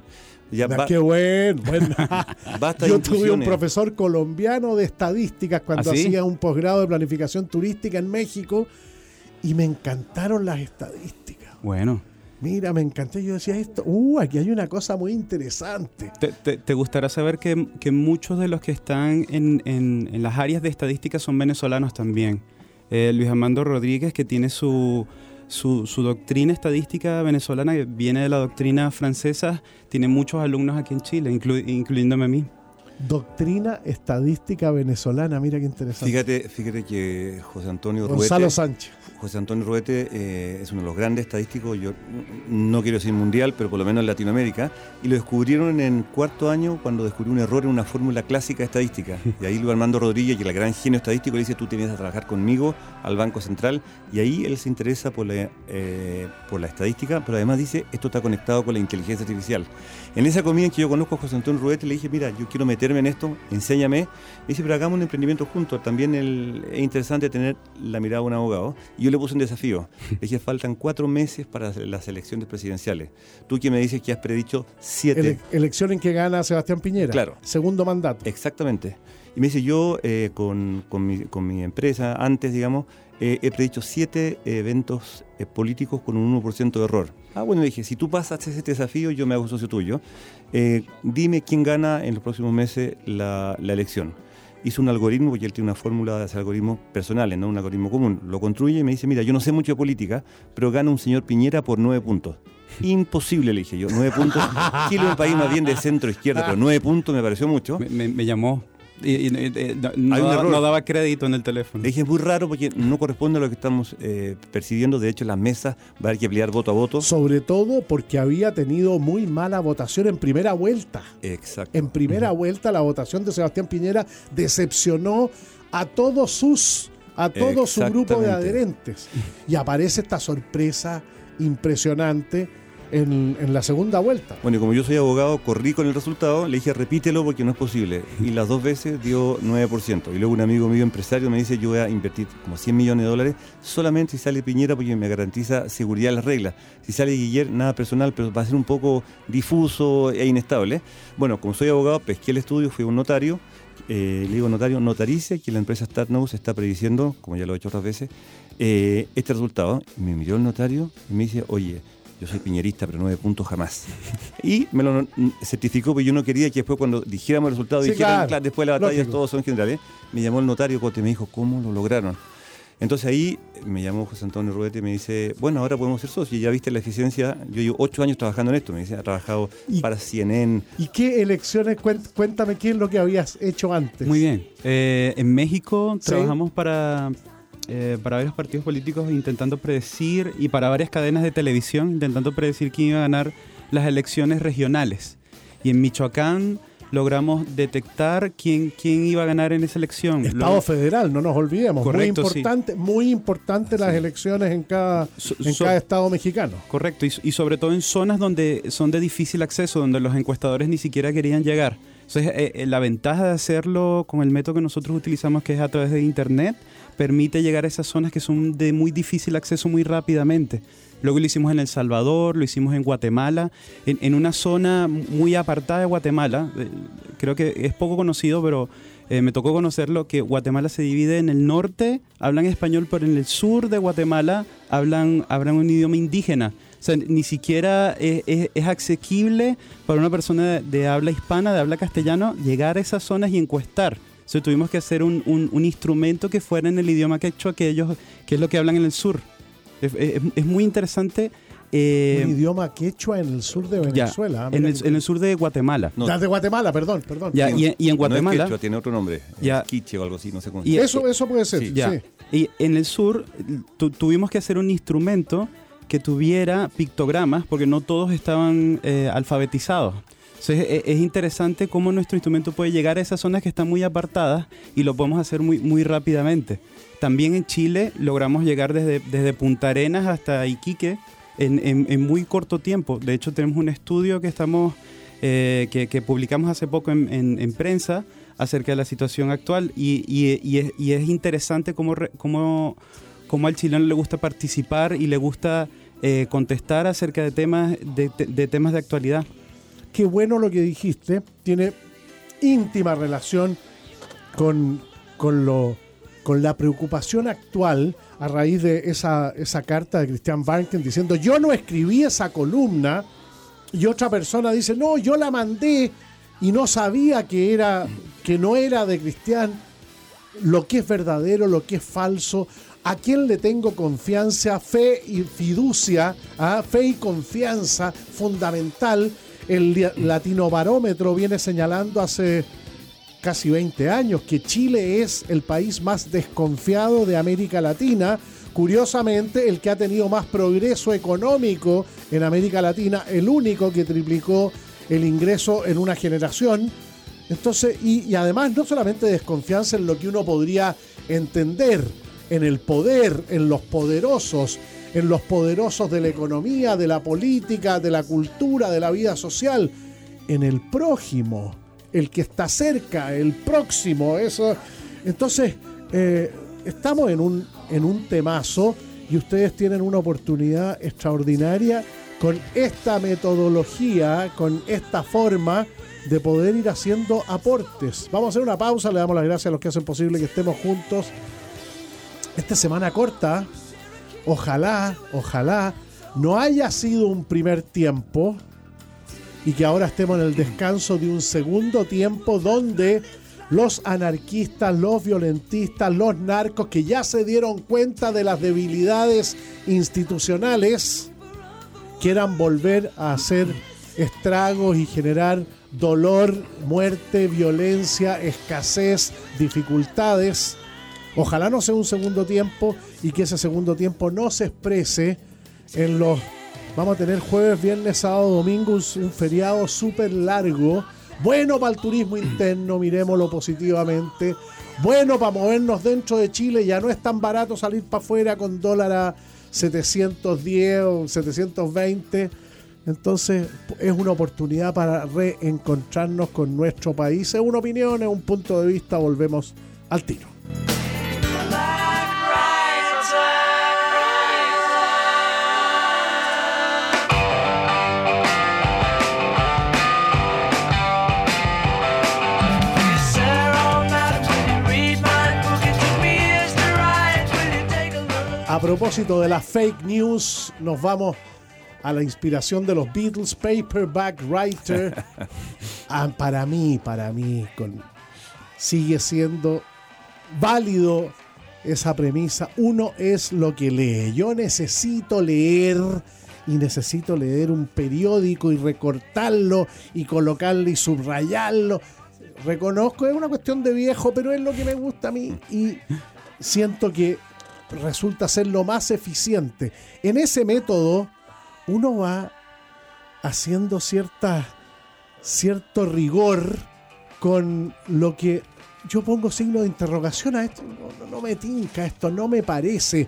Speaker 4: Ya
Speaker 1: Ya,
Speaker 4: ba-
Speaker 1: qué bueno. bueno.
Speaker 4: basta de
Speaker 1: Yo tuve un
Speaker 4: intuiciones.
Speaker 1: profesor colombiano de estadísticas cuando
Speaker 3: ¿Ah, sí?
Speaker 1: hacía un posgrado de planificación turística en México y me encantaron las estadísticas.
Speaker 3: Bueno,
Speaker 1: Mira, me encanté. Yo decía esto, uh, aquí hay una cosa muy interesante.
Speaker 3: te, te- te gustará saber que, que muchos de los que están en, en- en las áreas de estadística son venezolanos también. Eh, Luis Armando Rodríguez, que tiene su, su, su doctrina estadística venezolana, que viene de la doctrina francesa, tiene muchos alumnos aquí en Chile, inclu- incluyéndome a mí.
Speaker 1: Doctrina estadística venezolana, mira qué interesante.
Speaker 4: Fíjate, fíjate que José Antonio
Speaker 1: Gonzalo
Speaker 4: Ruete,
Speaker 1: Sánchez.
Speaker 4: José Antonio Ruete eh, es uno de los grandes estadísticos, yo no quiero decir mundial, pero por lo menos en Latinoamérica, y lo descubrieron en el cuarto año cuando descubrió un error en una fórmula clásica de estadística. Y ahí Luis Armando Rodríguez, que es el gran genio estadístico, le dice, tú tienes que trabajar conmigo al Banco Central, y ahí él se interesa por la, eh, por la estadística, pero además dice, esto está conectado con la inteligencia artificial. En esa comida en que yo conozco a José Antonio Ruete, le dije, mira, yo quiero meterme en esto, enséñame. Me dice, pero hagamos un emprendimiento juntos. También el- es interesante tener la mirada de un abogado. Y yo le puse un desafío. Le dije, faltan cuatro meses para las elecciones presidenciales. Tú que me dices que has predicho siete.
Speaker 1: Ele- elección en que gana Sebastián Piñera.
Speaker 4: Claro.
Speaker 1: Segundo mandato.
Speaker 4: Exactamente. Y me dice, yo eh, con, con, mi, con mi empresa, antes, digamos, eh, he predicho siete eventos eh, políticos con un uno por ciento de error. Ah, bueno, le dije, si tú pasas ese desafío, yo me hago socio tuyo. Eh, dime quién gana en los próximos meses la, la elección. Hizo un algoritmo, porque él tiene una fórmula de hacer algoritmos personales, no un algoritmo común. Lo construye y me dice, mira, yo no sé mucho de política, pero gana un señor Piñera por nueve puntos. Imposible, le dije yo, nueve puntos. Chile es un país más bien de centro-izquierda, pero nueve puntos me pareció mucho.
Speaker 3: Me, me- me llamó y, y- y- eh, no, no
Speaker 4: Hay un
Speaker 3: daba-
Speaker 4: error.
Speaker 3: no daba crédito en el teléfono.
Speaker 4: Le dije, es muy raro porque no corresponde a lo que estamos eh, percibiendo. De hecho, en las mesas va a haber que pelear voto a voto.
Speaker 1: Sobre todo porque había tenido muy mala votación en primera vuelta.
Speaker 4: Exacto.
Speaker 1: En primera vuelta la votación de Sebastián Piñera decepcionó a todos sus, a todo su grupo de
Speaker 4: Exactamente.
Speaker 1: adherentes. Y aparece esta sorpresa impresionante en, en la segunda vuelta.
Speaker 4: Bueno, y como yo soy abogado, corrí con el resultado, le dije, repítelo porque no es posible. Y las dos veces dio nueve por ciento. Y luego un amigo mío empresario me dice, yo voy a invertir como cien millones de dólares solamente si sale Piñera porque me garantiza seguridad en las reglas. Si sale Guillermo, nada personal, pero va a ser un poco difuso e inestable. Bueno, como soy abogado, pesqué el estudio, fui a un notario. Eh, le digo, notario, notarice que la empresa StatNews está prediciendo, como ya lo he hecho otras veces, eh, este resultado. Y me miró el notario y me dice, oye, yo soy piñerista, pero nueve puntos jamás. Y me lo certificó, porque yo no quería que después cuando dijéramos el resultado,
Speaker 1: Sí,
Speaker 4: dijeran,
Speaker 1: claro,
Speaker 4: claro, después de la batalla
Speaker 1: lógico.
Speaker 4: todos son generales. Me llamó el notario Cote y me dijo, ¿cómo lo lograron? Entonces ahí me llamó José Antonio Ruete y me dice, bueno, ahora podemos ser socios. Ya viste la eficiencia, yo llevo ocho años trabajando en esto. Me dice, ha trabajado
Speaker 1: Y-
Speaker 4: para C N N.
Speaker 1: ¿Y qué elecciones? Cuént- Cuéntame qué es lo que habías hecho antes.
Speaker 3: Muy bien. Eh, en México
Speaker 1: Sí.
Speaker 3: trabajamos para, eh, para varios partidos políticos intentando predecir y para varias cadenas de televisión intentando predecir quién iba a ganar las elecciones regionales. Y en Michoacán logramos detectar quién, quién iba a ganar en esa elección.
Speaker 1: Estado
Speaker 3: Luego-
Speaker 1: federal, no nos olvidemos.
Speaker 3: Correcto,
Speaker 1: muy
Speaker 3: sí.
Speaker 1: importante, muy importante las
Speaker 3: Sí.
Speaker 1: elecciones en cada,
Speaker 3: So-
Speaker 1: en
Speaker 3: so-
Speaker 1: cada estado mexicano.
Speaker 3: Correcto, y, y sobre todo en zonas donde son de difícil acceso, donde los encuestadores ni siquiera querían llegar. Entonces, eh, eh, la ventaja de hacerlo con el método que nosotros utilizamos, que es a través de Internet, permite llegar a esas zonas que son de muy difícil acceso muy rápidamente. Luego lo hicimos en El Salvador, lo hicimos en Guatemala, en, en una zona muy apartada de Guatemala. Eh, creo que es poco conocido, pero eh, me tocó conocerlo, que Guatemala se divide en el norte, hablan español, pero en el sur de Guatemala hablan, hablan un idioma indígena. O sea, ni siquiera es, es- es asequible para una persona de, de habla hispana, de habla castellano, llegar a esas zonas y encuestar. Entonces tuvimos que hacer un, un- un instrumento que fuera en el idioma quechua, que ellos, que es lo que hablan en el sur. Es, es- es muy interesante. eh,
Speaker 1: Un idioma quechua en el sur de
Speaker 3: ya,
Speaker 1: Venezuela. ah,
Speaker 3: en,
Speaker 1: mira
Speaker 3: el,
Speaker 1: que-
Speaker 3: en el sur de Guatemala.
Speaker 4: No,
Speaker 1: Ya, de Guatemala, perdón, perdón.
Speaker 3: Ya,
Speaker 1: perdón.
Speaker 3: y, en- y en
Speaker 4: no es
Speaker 3: Guatemala.
Speaker 4: quechua, tiene otro nombre.
Speaker 3: Ya.
Speaker 4: Es quiche o algo así, no sé cómo.
Speaker 3: Y-
Speaker 1: Eso, eso puede ser.
Speaker 4: Sí.
Speaker 1: Sí.
Speaker 3: Ya. Y en el sur tu- tuvimos que hacer un instrumento que tuviera pictogramas porque no todos estaban eh, alfabetizados. Entonces e- es interesante cómo nuestro instrumento puede llegar a esas zonas que están muy apartadas y lo podemos hacer muy, muy rápidamente. También en Chile logramos llegar desde, desde Punta Arenas hasta Iquique en, en- en muy corto tiempo. De hecho tenemos un estudio que estamos eh, que, que publicamos hace poco en, en- en prensa acerca de la situación actual y, y- y es, y es interesante cómo, re- cómo, cómo al chileno le gusta participar y le gusta eh, contestar acerca de temas de, de- de temas de actualidad.
Speaker 1: qué bueno lo que dijiste, tiene íntima relación con, con, lo, con la preocupación actual a raíz de esa, esa carta de Christian Barnken diciendo yo no escribí esa columna, y otra persona dice no, yo la mandé y no sabía que, era, que no era de Christian. Lo que es verdadero, lo que es falso, a quién le tengo confianza, fe y fiducia, ¿ah? Fe y confianza fundamental. El Latinobarómetro viene señalando hace casi veinte años que Chile es el país más desconfiado de América Latina. Curiosamente, el que ha tenido más progreso económico en América Latina, el único que triplicó el ingreso en una generación. Entonces, y, y además no solamente desconfianza en lo que uno podría entender, en el poder, en los poderosos, en los poderosos de la economía, de la política, de la cultura, de la vida social, en el prójimo, el que está cerca, el próximo, eso. Entonces, eh, estamos en un, en un temazo y ustedes tienen una oportunidad extraordinaria con esta metodología, con esta forma de poder ir haciendo aportes. Vamos a hacer una pausa, le damos las gracias a los que hacen posible que estemos juntos esta semana corta. Ojalá, ojalá no haya sido un primer tiempo y que ahora estemos en el descanso de un segundo tiempo donde los anarquistas, los violentistas, los narcos que ya se dieron cuenta de las debilidades institucionales quieran volver a hacer estragos y generar dolor, muerte, violencia, escasez, dificultades. Ojalá no sea un segundo tiempo y que ese segundo tiempo no se exprese en los... Vamos a tener jueves, viernes, sábado, domingo, un, un feriado súper largo. Bueno para el turismo interno, miremoslo positivamente. Bueno para movernos dentro de Chile, ya no es tan barato salir para afuera con dólar a setecientos diez o setecientos veinte. Entonces es una oportunidad para reencontrarnos con nuestro país. Es una opinión, es un punto de vista, volvemos al tiro. A propósito de las fake news, nos vamos a la inspiración de los Beatles, Paperback Writer. Ah, para mí, para mí, con, sigue siendo válido esa premisa. Uno es lo que lee. Yo necesito leer y necesito leer un periódico y recortarlo y colocarlo y subrayarlo. Reconozco, es una cuestión de viejo, pero es lo que me gusta a mí y siento que resulta ser lo más eficiente. En ese método uno va haciendo cierta, cierto rigor con lo que yo pongo signo de interrogación a esto. No, no, no me tinca esto, no me parece.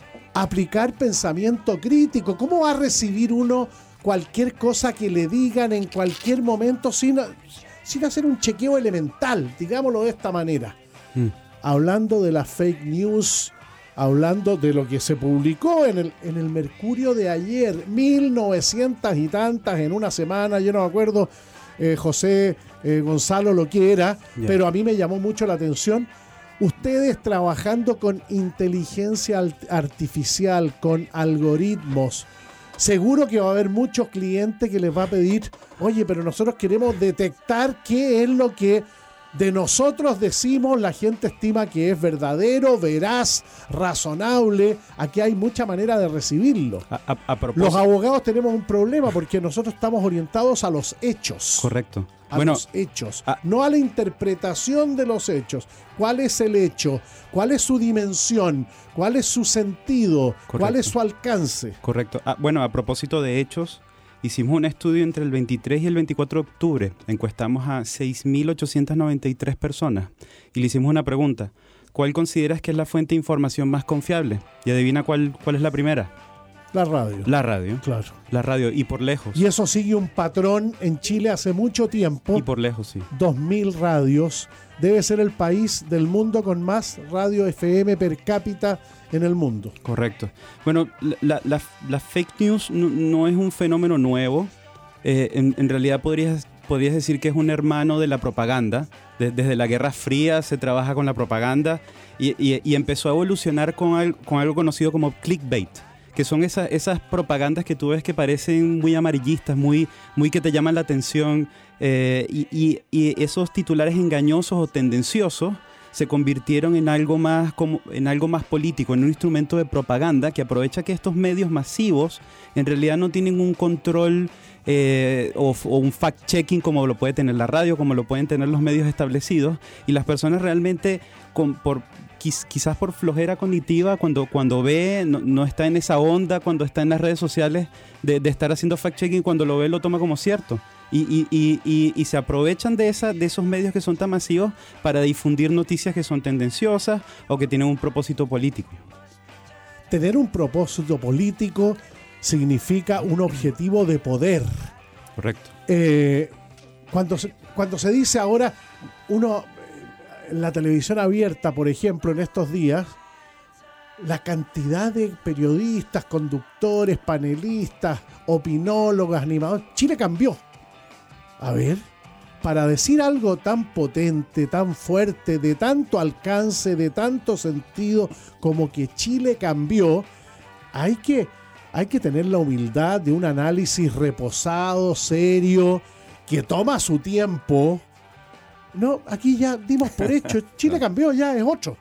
Speaker 1: Aplicar pensamiento crítico. ¿Cómo va a recibir uno cualquier cosa que le digan en cualquier momento sin, sin hacer un chequeo elemental? Digámoslo de esta manera. Mm. Hablando de las fake news, hablando de lo que se publicó en el, en el Mercurio de ayer, mil novecientas y tantas en una semana, yo no me acuerdo, eh, José eh, Gonzalo, lo que era, yeah. Pero a mí me llamó mucho la atención. Ustedes trabajando con inteligencia artificial, con algoritmos, seguro que va a haber muchos clientes que les va a pedir, oye, pero nosotros queremos detectar qué es lo que de nosotros decimos, la gente estima que es verdadero, veraz, razonable. Aquí hay mucha manera de recibirlo. A, a, a Los abogados tenemos un problema porque nosotros estamos orientados a los hechos.
Speaker 3: Correcto.
Speaker 1: A
Speaker 3: bueno,
Speaker 1: los hechos,
Speaker 3: a,
Speaker 1: no a la interpretación de los hechos. ¿Cuál es el hecho? ¿Cuál es su dimensión? ¿Cuál es su sentido? Correcto. ¿Cuál es su alcance?
Speaker 3: Correcto. Ah, bueno, a propósito de hechos, hicimos un estudio entre el veintitrés y el veinticuatro de octubre. Encuestamos a seis mil ochocientas noventa y tres personas y le hicimos una pregunta. ¿Cuál consideras que es la fuente de información más confiable? Y adivina cuál, cuál es la primera.
Speaker 1: La radio.
Speaker 3: La radio.
Speaker 1: Claro.
Speaker 3: La radio, y por lejos.
Speaker 1: Y eso sigue un patrón en Chile hace mucho tiempo.
Speaker 3: Y por lejos, sí.
Speaker 1: dos mil radios. Debe ser el país del mundo con más radio F M per cápita en el mundo.
Speaker 3: Correcto. Bueno, la, la, la fake news no, no es un fenómeno nuevo. eh, en, en realidad podrías, podrías decir que es un hermano de la propaganda. De, desde la Guerra Fría se trabaja con la propaganda y, y, y empezó a evolucionar con, al, con algo conocido como clickbait, que son esas, esas propagandas que tú ves que parecen muy amarillistas, muy, muy que te llaman la atención, eh, y, y, y esos titulares engañosos o tendenciosos se convirtieron en algo más como, en algo más político, en un instrumento de propaganda que aprovecha que estos medios masivos en realidad no tienen un control eh, o, o un fact-checking como lo puede tener la radio, como lo pueden tener los medios establecidos, y las personas realmente con, por quizás por flojera cognitiva, cuando, cuando ve, no, no está en esa onda, cuando está en las redes sociales de, de estar haciendo fact-checking, cuando lo ve lo toma como cierto. Y, y, y, y, y se aprovechan de, esa, de esos medios que son tan masivos para difundir noticias que son tendenciosas o que tienen un propósito político.
Speaker 1: Tener un propósito político significa un objetivo de poder.
Speaker 3: Correcto.
Speaker 1: Eh, cuando, se, cuando se dice ahora, uno... en la televisión abierta, por ejemplo, en estos días, la cantidad de periodistas, conductores, panelistas, opinólogos, animadores, Chile cambió. A ver, para decir algo tan potente, tan fuerte, de tanto alcance, de tanto sentido como que Chile cambió, hay que, hay que tener la humildad de un análisis reposado, serio, que toma su tiempo. No, aquí ya dimos por hecho, Chile cambió, ya es otro.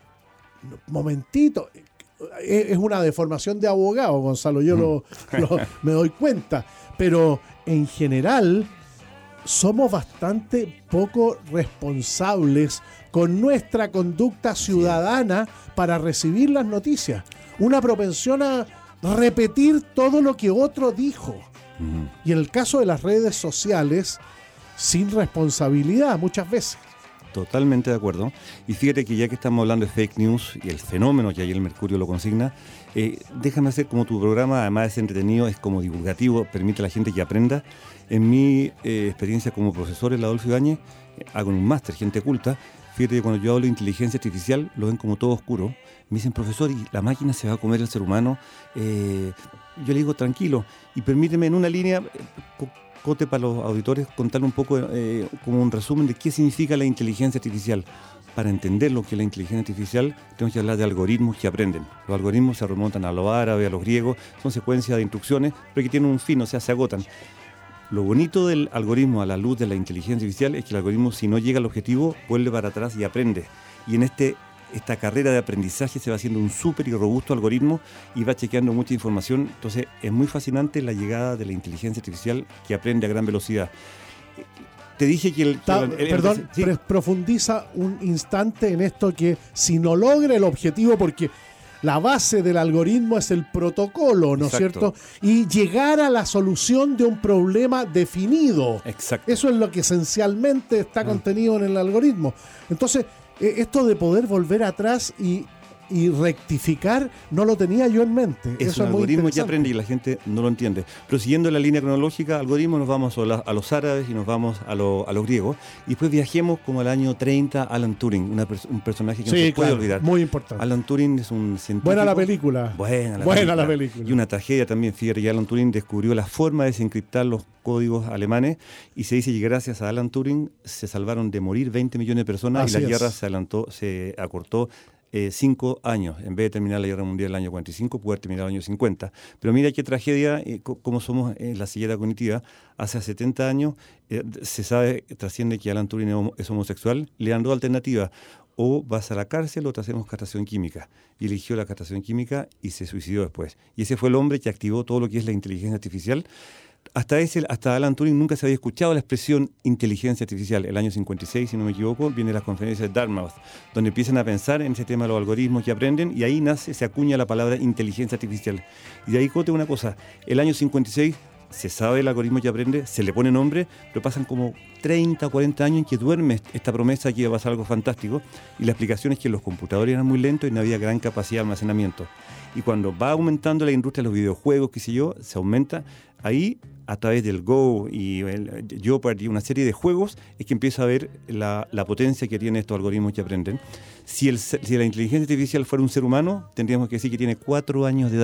Speaker 1: Momentito, es una deformación de abogado, Gonzalo, yo lo, lo, me doy cuenta, pero en general somos bastante poco responsables con nuestra conducta ciudadana para recibir las noticias. Una propensión a repetir todo lo que otro dijo. Y en el caso de las redes sociales, sin responsabilidad muchas veces.
Speaker 4: Totalmente de acuerdo. Y fíjate que ya que estamos hablando de fake news y el fenómeno, que ahí el Mercurio lo consigna, eh, déjame hacer como tu programa, además es entretenido, es como divulgativo, permite a la gente que aprenda. En mi eh, experiencia como profesor en la Adolfo Ibáñez, eh, hago un máster, gente culta. Fíjate que cuando yo hablo de inteligencia artificial, lo ven como todo oscuro. Me dicen, profesor, ¿y la máquina se va a comer al ser humano? Eh, yo le digo, tranquilo, y permíteme en una línea... Eh, Cote, para los auditores, contarle un poco eh, como un resumen de qué significa la inteligencia artificial. Para entender lo que es la inteligencia artificial, tenemos que hablar de algoritmos que aprenden. Los algoritmos se remontan a los árabes, a los griegos, son secuencias de instrucciones, pero que tienen un fin, o sea, se agotan. Lo bonito del algoritmo a la luz de la inteligencia artificial es que el algoritmo, si no llega al objetivo, vuelve para atrás y aprende. Y en este esta carrera de aprendizaje se va haciendo un súper y robusto algoritmo y va chequeando mucha información. Entonces es muy fascinante la llegada de la inteligencia artificial que aprende a gran velocidad. Te dije que el...
Speaker 1: Ta,
Speaker 4: el, el
Speaker 1: perdón,
Speaker 4: el, sí.
Speaker 1: profundiza un instante en esto, que si no logra el objetivo, porque la base del algoritmo es el protocolo, ¿no es cierto? Y llegar a la solución de un problema definido.
Speaker 4: Exacto.
Speaker 1: Eso es lo que esencialmente está ah. contenido en el algoritmo. Entonces, esto de poder volver atrás y, y rectificar, no lo tenía yo en mente.
Speaker 4: Es
Speaker 1: Eso
Speaker 4: un
Speaker 1: es muy
Speaker 4: algoritmo que
Speaker 1: interesante.
Speaker 4: aprende y la gente no lo entiende. Pero siguiendo la línea cronológica, algoritmo, nos vamos a, la, a los árabes y nos vamos a, lo, a los griegos. Y después viajemos como al año treinta, Alan Turing, una, un personaje que
Speaker 1: sí,
Speaker 4: no se puede
Speaker 1: claro,
Speaker 4: olvidar.
Speaker 1: Muy importante.
Speaker 4: Alan Turing es un científico.
Speaker 1: Buena la película.
Speaker 4: Buena la,
Speaker 1: Buena
Speaker 4: película.
Speaker 1: la película.
Speaker 4: Y una tragedia también. Fíjate que Alan Turing descubrió la forma de desencriptar los códigos alemanes y se dice que gracias a Alan Turing se salvaron de morir veinte millones de personas.
Speaker 1: Así
Speaker 4: y la
Speaker 1: es.
Speaker 4: guerra se adelantó, se acortó eh, cinco años. En vez de terminar la guerra mundial en el año cuarenta y cinco, pudo haber terminado en el año cincuenta. Pero mira qué tragedia, eh, cómo somos en la ceguera cognitiva. Hace setenta años eh, se sabe, trasciende que Alan Turing es homosexual. Le dan dos alternativas: o vas a la cárcel o te hacemos castración química. Y eligió la castración química y se suicidó después. Y ese fue el hombre que activó todo lo que es la inteligencia artificial. Hasta, ese, hasta Alan Turing nunca se había escuchado la expresión inteligencia artificial. El año cincuenta y seis, si no me equivoco, viene la conferencia de Dartmouth, donde empiezan a pensar en ese tema de los algoritmos que aprenden, y ahí nace, se acuña la palabra inteligencia artificial. Y de ahí, Cote, una cosa, el año cincuenta y seis se sabe el algoritmo que aprende, se le pone nombre, pero pasan como treinta o cuarenta años en que duerme esta promesa que iba a pasar algo fantástico, y la explicación es que los computadores eran muy lentos y no había gran capacidad de almacenamiento. Y cuando va aumentando la industria de los videojuegos, qué sé yo, se aumenta, ahí a través del Go y el Jeopardy y una serie de juegos es que empieza a ver la, la potencia que tienen estos algoritmos que aprenden. Si, el, si la inteligencia artificial fuera un ser humano, tendríamos que decir que tiene cuatro años de edad.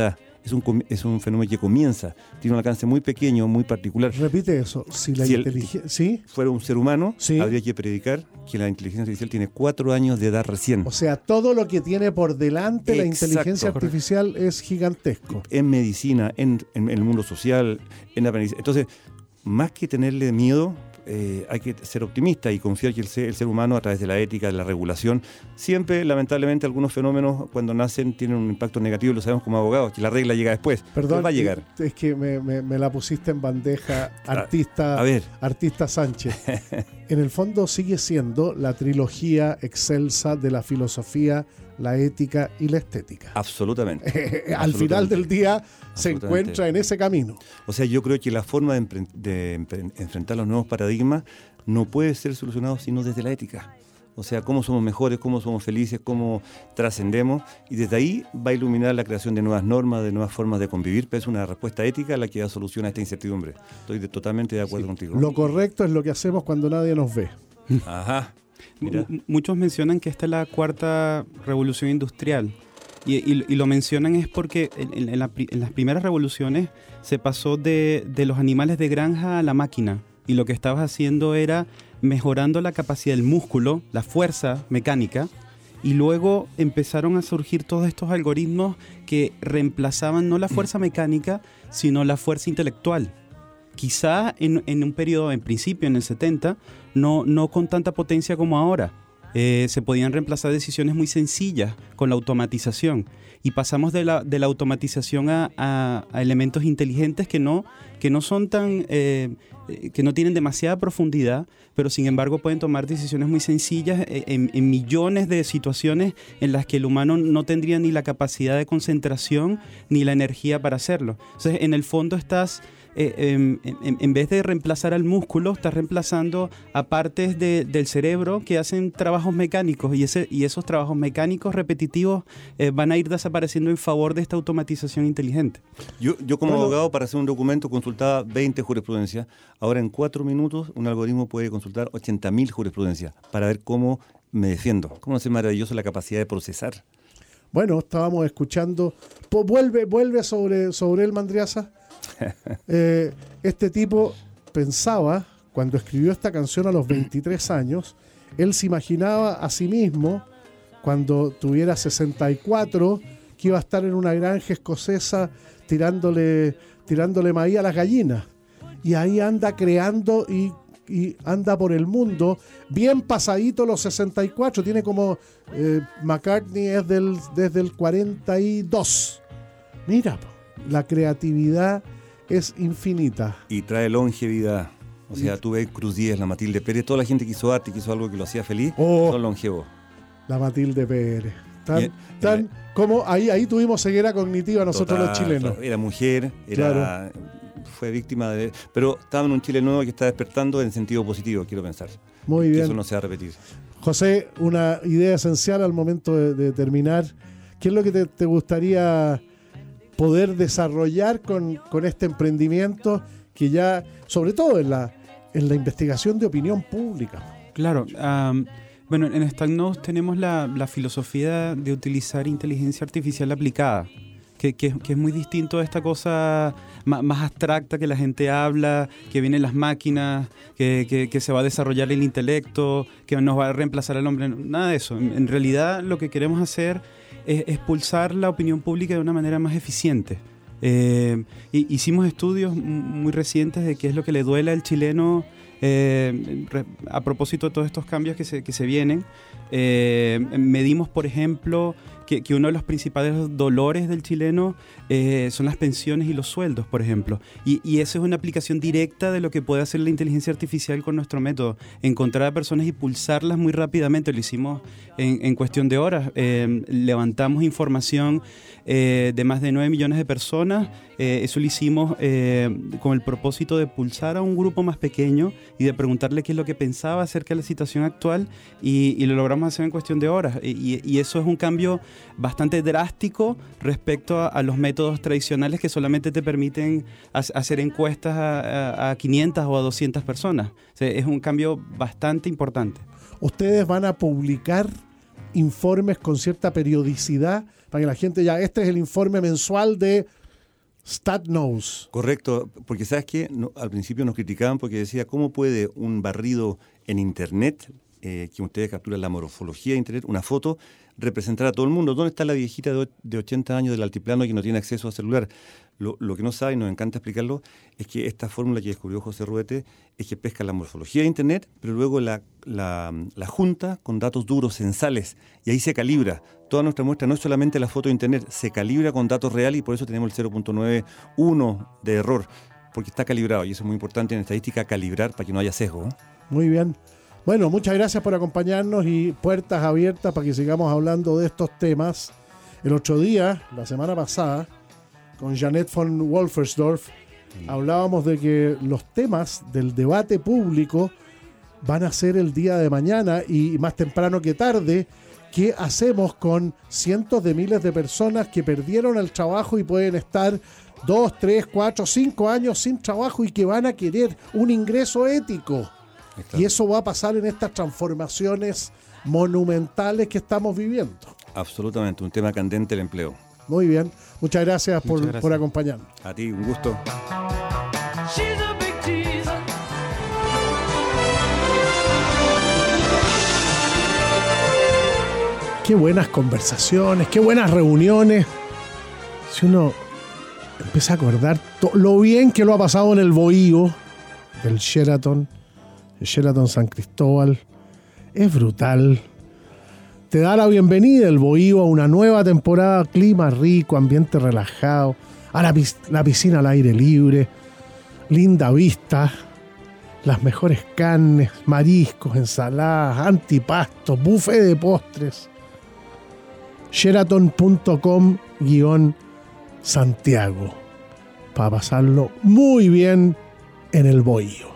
Speaker 4: es un, com- es un fenómeno que comienza, tiene un alcance muy pequeño, muy particular.
Speaker 1: Repite eso. Si la
Speaker 4: Si el-
Speaker 1: inteligencia. ¿Sí?
Speaker 4: Fuera un ser humano,
Speaker 1: Sí.
Speaker 4: habría que predicar que la inteligencia artificial tiene cuatro años de edad recién.
Speaker 1: O sea, todo lo que tiene por delante la
Speaker 4: Exacto.
Speaker 1: inteligencia artificial es gigantesco.
Speaker 4: En medicina, en, en el mundo social, en la aprendizaje. Entonces, más que tenerle miedo, eh, hay que ser optimista y confiar que el ser, el ser humano, a través de la ética, de la regulación, siempre, lamentablemente, algunos fenómenos cuando nacen tienen un impacto negativo, lo sabemos como abogados, que la regla llega después.
Speaker 1: Perdón,
Speaker 4: Pero va a llegar.
Speaker 1: es que me, me- me la pusiste en bandeja, artista,
Speaker 4: A ver,
Speaker 1: artista Sánchez. En el fondo sigue siendo la trilogía excelsa de la filosofía, la ética y la estética.
Speaker 4: absolutamente.
Speaker 1: Al final del día se
Speaker 4: Absolutamente.
Speaker 1: encuentra en ese camino.
Speaker 4: O sea, yo creo que la forma de, empre- de empre- enfrentar los nuevos paradigmas no puede ser solucionado sino desde la ética. O sea, cómo somos mejores, cómo somos felices, cómo trascendemos. Y desde ahí va a iluminar la creación de nuevas normas, de nuevas formas de convivir. Pero es una respuesta ética la que da solución a esta incertidumbre. Estoy de- totalmente de acuerdo contigo.
Speaker 1: Lo correcto es lo que hacemos cuando nadie nos ve.
Speaker 4: Ajá. Mira.
Speaker 3: M- Muchos mencionan que esta es la cuarta revolución industrial. Y, y- y lo mencionan es porque en, en- en la pri- en las primeras revoluciones se pasó de, de los animales de granja a la máquina. Y lo que estabas haciendo era mejorando la capacidad del músculo, la fuerza mecánica. Y luego empezaron a surgir todos estos algoritmos que reemplazaban no la fuerza mecánica, sino la fuerza intelectual. Quizá en, en un periodo, en principio, en el setenta, no, no con tanta potencia como ahora. Eh, se podían reemplazar decisiones muy sencillas con la automatización. Y pasamos de la, de la automatización a, a- a elementos inteligentes que no, que no son tan, eh, eh, que no tienen demasiada profundidad, pero sin embargo pueden tomar decisiones muy sencillas eh, en, en millones de situaciones en las que el humano no tendría ni la capacidad de concentración ni la energía para hacerlo. Entonces, en el fondo estás... Eh, em, en, en vez de reemplazar al músculo, estás reemplazando a partes de- del cerebro que hacen trabajos mecánicos y, ese, y esos trabajos mecánicos repetitivos eh, van a ir desapareciendo en favor de esta automatización inteligente.
Speaker 4: Yo, yo como
Speaker 1: Bueno.
Speaker 4: abogado, para hacer un documento, consultaba veinte jurisprudencias. Ahora, en cuatro minutos, un algoritmo puede consultar ochenta mil jurisprudencias para ver cómo me defiendo. ¿Cómo no es maravilloso la capacidad de procesar?
Speaker 1: Bueno, estábamos escuchando. Po- vuelve, vuelve sobre, sobre el Mandriaza. Eh, este tipo pensaba, cuando escribió esta canción a los veintitrés años, él se imaginaba a sí mismo, cuando tuviera sesenta y cuatro, que iba a estar en una granja escocesa tirándole, tirándole maíz a las gallinas. Y ahí anda creando y, y anda por el mundo, bien pasadito los sesenta y cuatro, tiene como eh, McCartney es del, desde el cuarenta y dos. Mira, po, la creatividad es infinita.
Speaker 4: Y trae longevidad. O sea, tú ves Cruz Díez, la Matilde Pérez, toda la gente que hizo arte y que hizo algo que lo hacía feliz,
Speaker 1: Oh.
Speaker 4: son longevos.
Speaker 1: La Matilde Pérez. Tan,
Speaker 4: Bien,
Speaker 1: tan
Speaker 4: bien.
Speaker 1: como ahí, ahí tuvimos ceguera cognitiva nosotros
Speaker 4: Total,
Speaker 1: los chilenos.
Speaker 4: Era mujer, era, fue víctima de... Pero estaba en un Chile nuevo que está despertando en sentido positivo, quiero pensar.
Speaker 1: Muy
Speaker 4: Que
Speaker 1: bien.
Speaker 4: eso no se va a repetir.
Speaker 1: José, una idea esencial al momento de, de terminar. ¿Qué es lo que te, te gustaría poder desarrollar con, con este emprendimiento que ya, sobre todo en la, en la investigación de opinión pública?
Speaker 3: Claro. am, bueno, en Stacknotes tenemos la, la filosofía de utilizar inteligencia artificial aplicada, que, que- que es muy distinto a esta cosa ma- más abstracta que la gente habla, que vienen las máquinas, que, que- que se va a desarrollar el intelecto, que nos va a reemplazar al hombre. Nada de eso. En, en realidad lo que queremos hacer es, es pulsar la opinión pública de una manera más eficiente. Eh, hi- hicimos estudios m- muy recientes de qué es lo que le duele al chileno eh, re- a propósito de todos estos cambios que se, que se vienen. Eh, medimos, por ejemplo, que, que uno de los principales dolores del chileno eh, son las pensiones y los sueldos, por ejemplo. Y, y eso es una aplicación directa de lo que puede hacer la inteligencia artificial con nuestro método. Encontrar a personas y pulsarlas muy rápidamente. Lo hicimos en, en cuestión de horas. Eh, levantamos información eh, de más de nueve millones de personas. Eh, eso lo hicimos eh, con el propósito de pulsar a un grupo más pequeño y de preguntarle qué es lo que pensaba acerca de la situación actual, y, y lo logramos hacer en cuestión de horas. Y, y eso es un cambio bastante drástico respecto a, a los métodos tradicionales que solamente te permiten ha- hacer encuestas a, a- a quinientas o a doscientas personas. O sea, es un cambio bastante importante.
Speaker 1: Ustedes van a publicar informes con cierta periodicidad para que la gente ya, este es el informe mensual de StatKnows.
Speaker 4: Correcto, porque ¿sabes qué? No, al principio nos criticaban porque decía, ¿cómo puede un barrido en Internet, eh, que ustedes capturan la morfología de Internet, una foto, representar a todo el mundo? ¿Dónde está la viejita de, de ochenta años del altiplano que no tiene acceso a celular? Lo, lo que no sabe, y nos encanta explicarlo, es que esta fórmula que descubrió José Ruete es que pesca la morfología de Internet, pero luego la, la, la junta con datos duros, censales, y ahí se calibra. Toda nuestra muestra no es solamente la foto de Internet, se calibra con datos reales y por eso tenemos el cero punto noventa y uno de error, porque está calibrado, y eso es muy importante en estadística, calibrar para que no haya sesgo, ¿eh?
Speaker 1: Muy bien. Bueno, muchas gracias por acompañarnos y puertas abiertas para que sigamos hablando de estos temas. El otro día, la semana pasada, con Janet von Wolfersdorf, mm. hablábamos de que los temas del debate público van a ser el día de mañana y más temprano que tarde. ¿Qué hacemos con cientos de miles de personas que perdieron el trabajo y pueden estar dos, tres, cuatro, cinco años sin trabajo y que van a querer un ingreso ético? Exacto. Y eso va a pasar en estas transformaciones monumentales que estamos viviendo.
Speaker 4: Absolutamente, un tema candente el empleo.
Speaker 1: Muy bien, muchas gracias, muchas por, gracias. por acompañarnos.
Speaker 4: A ti, un gusto.
Speaker 1: Qué buenas conversaciones, qué buenas reuniones. Si uno empieza a acordar to- lo bien que lo ha pasado en el bohío del Sheraton, el Sheraton San Cristóbal, es brutal. Te da la bienvenida el bohío a una nueva temporada, clima rico, ambiente relajado, a la, pis- la piscina al aire libre, linda vista, las mejores carnes, mariscos, ensaladas, antipastos, buffet de postres. Sheraton punto com guión Santiago, para pasarlo muy bien en el bohío.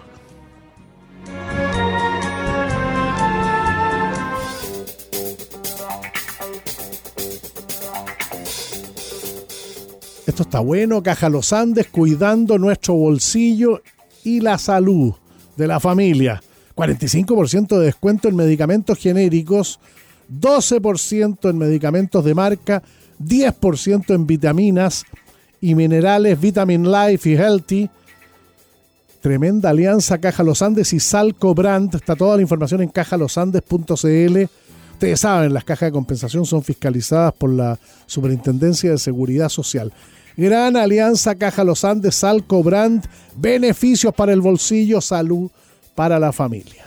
Speaker 1: Esto está bueno, Caja Los Andes, cuidando nuestro bolsillo y la salud de la familia. cuarenta y cinco por ciento de descuento en medicamentos genéricos, doce por ciento en medicamentos de marca, diez por ciento en vitaminas y minerales Vitamin Life y Healthy. Tremenda alianza Caja Los Andes y Salco Brand. Está toda la información en caja los andes punto c l. Ustedes saben, las cajas de compensación son fiscalizadas por la Superintendencia de Seguridad Social. Gran alianza Caja Los Andes, Salco Brand. Beneficios para el bolsillo, salud para la familia.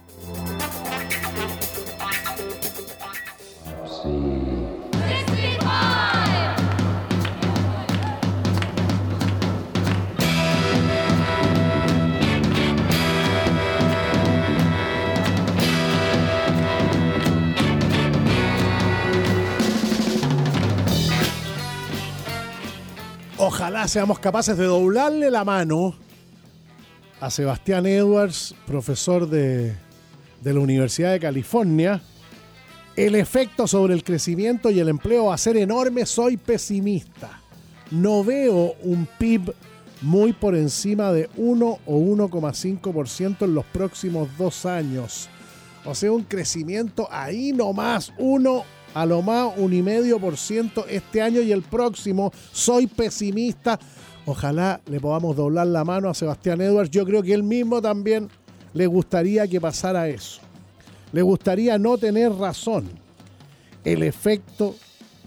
Speaker 1: Ojalá seamos capaces de doblarle la mano a Sebastián Edwards, profesor de, de la Universidad de California. El efecto sobre el crecimiento y el empleo va a ser enorme. Soy pesimista. No veo un P I B muy por encima de uno o uno coma cinco por ciento en los próximos dos años. O sea, un crecimiento ahí nomás, uno a lo más un y medio por ciento este año y el próximo. Soy pesimista. Ojalá le podamos doblar la mano a Sebastián Edwards. Yo creo que él mismo también le gustaría que pasara eso. Le gustaría no tener razón. El efecto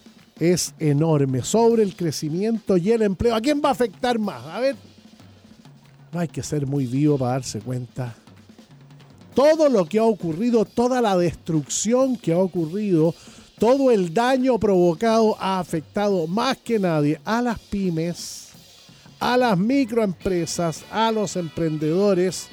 Speaker 1: es enorme sobre el crecimiento y el empleo. ¿A quién va a afectar más? A ver, no hay que ser muy vivo para darse cuenta. Todo lo que ha ocurrido, toda la destrucción que ha ocurrido, todo el daño provocado ha afectado más que nadie a las pymes, a las microempresas, a los emprendedores,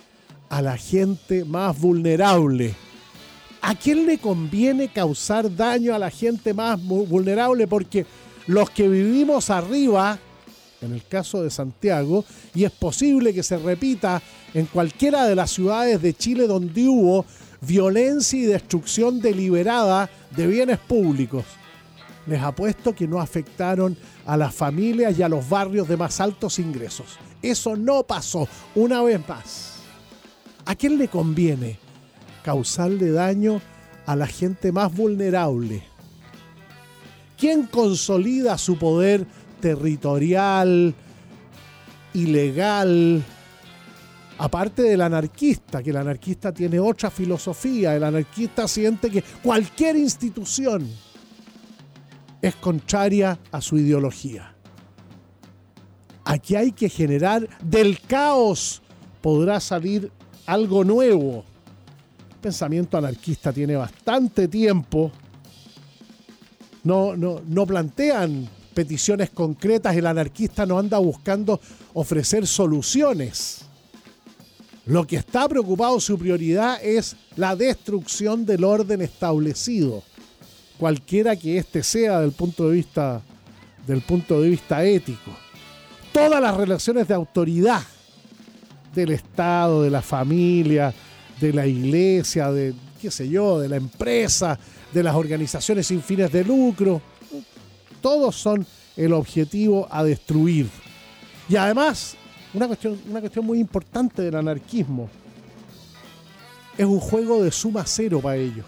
Speaker 1: a la gente más vulnerable. ¿A quién le conviene causar daño a la gente más vulnerable? Porque los que vivimos arriba, en el caso de Santiago, y es posible que se repita en cualquiera de las ciudades de Chile donde hubo violencia y destrucción deliberada de bienes públicos, les apuesto que no afectaron a las familias y a los barrios de más altos ingresos. Eso no pasó. Una vez más, ¿a quién le conviene causarle daño a la gente más vulnerable? ¿Quién consolida su poder territorial, ilegal, aparte del anarquista, que el anarquista tiene otra filosofía. El anarquista siente que cualquier institución es contraria a su ideología. Aquí hay que generar, del caos podrá salir algo nuevo. El pensamiento anarquista tiene bastante tiempo. No, no, no plantean peticiones concretas. El anarquista no anda buscando ofrecer soluciones. Lo que está preocupado, su prioridad es la destrucción del orden establecido, cualquiera que éste sea del punto de vista, del punto de vista ético. Todas las relaciones de autoridad del Estado, de la familia, de la iglesia, de qué sé yo, de la empresa, de las organizaciones sin fines de lucro, todos son el objetivo a destruir. Y además, una cuestión, una cuestión muy importante del anarquismo, es un juego de suma cero para ellos.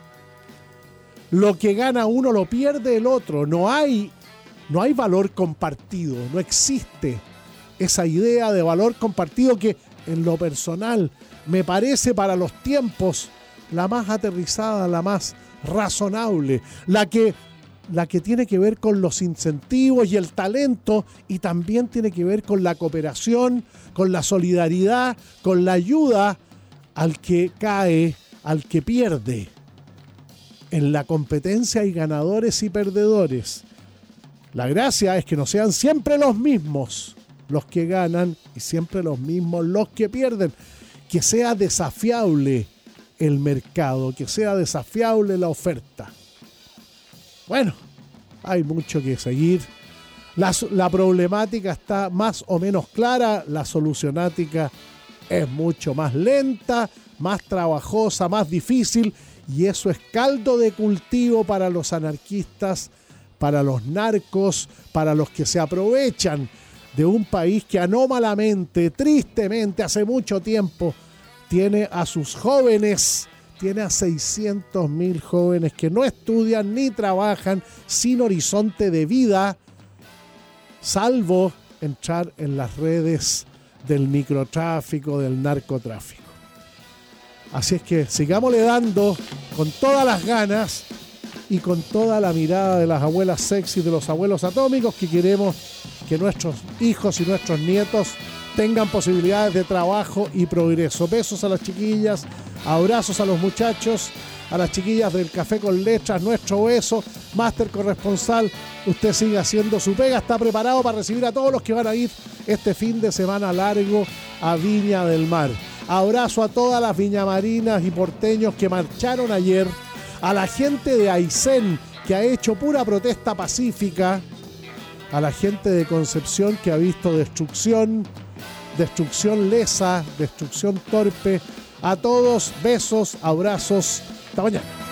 Speaker 1: Lo que gana uno lo pierde el otro. No hay, no hay valor compartido, no existe esa idea de valor compartido que en lo personal me parece para los tiempos la más aterrizada, la más razonable, la que, la que tiene que ver con los incentivos y el talento, y también tiene que ver con la cooperación, con la solidaridad, con la ayuda al que cae, al que pierde. En la competencia hay ganadores y perdedores. La gracia es que no sean siempre los mismos los que ganan y siempre los mismos los que pierden. Que sea desafiable el mercado, que sea desafiable la oferta. Bueno, hay mucho que seguir. La, la problemática está más o menos clara, la solucionática es mucho más lenta, más trabajosa, más difícil, y eso es caldo de cultivo para los anarquistas, para los narcos, para los que se aprovechan de un país que anómalamente, tristemente, hace mucho tiempo, tiene a sus jóvenes, tiene a seiscientos mil jóvenes que no estudian ni trabajan, sin horizonte de vida, salvo entrar en las redes del microtráfico, del narcotráfico. Así es que sigámosle dando con todas las ganas y con toda la mirada de las abuelas sexy, de los abuelos atómicos, que queremos que nuestros hijos y nuestros nietos tengan posibilidades de trabajo y progreso. Besos a las chiquillas, abrazos a los muchachos, a las chiquillas del Café con Letras, nuestro beso. Máster corresponsal, usted sigue haciendo su pega, está preparado para recibir a todos los que van a ir este fin de semana largo a Viña del Mar. Abrazo a todas las viñamarinas y porteños que marcharon ayer, a la gente de Aysén que ha hecho pura protesta pacífica, a la gente de Concepción que ha visto destrucción, destrucción lesa, destrucción torpe. A todos, besos, abrazos, hasta mañana.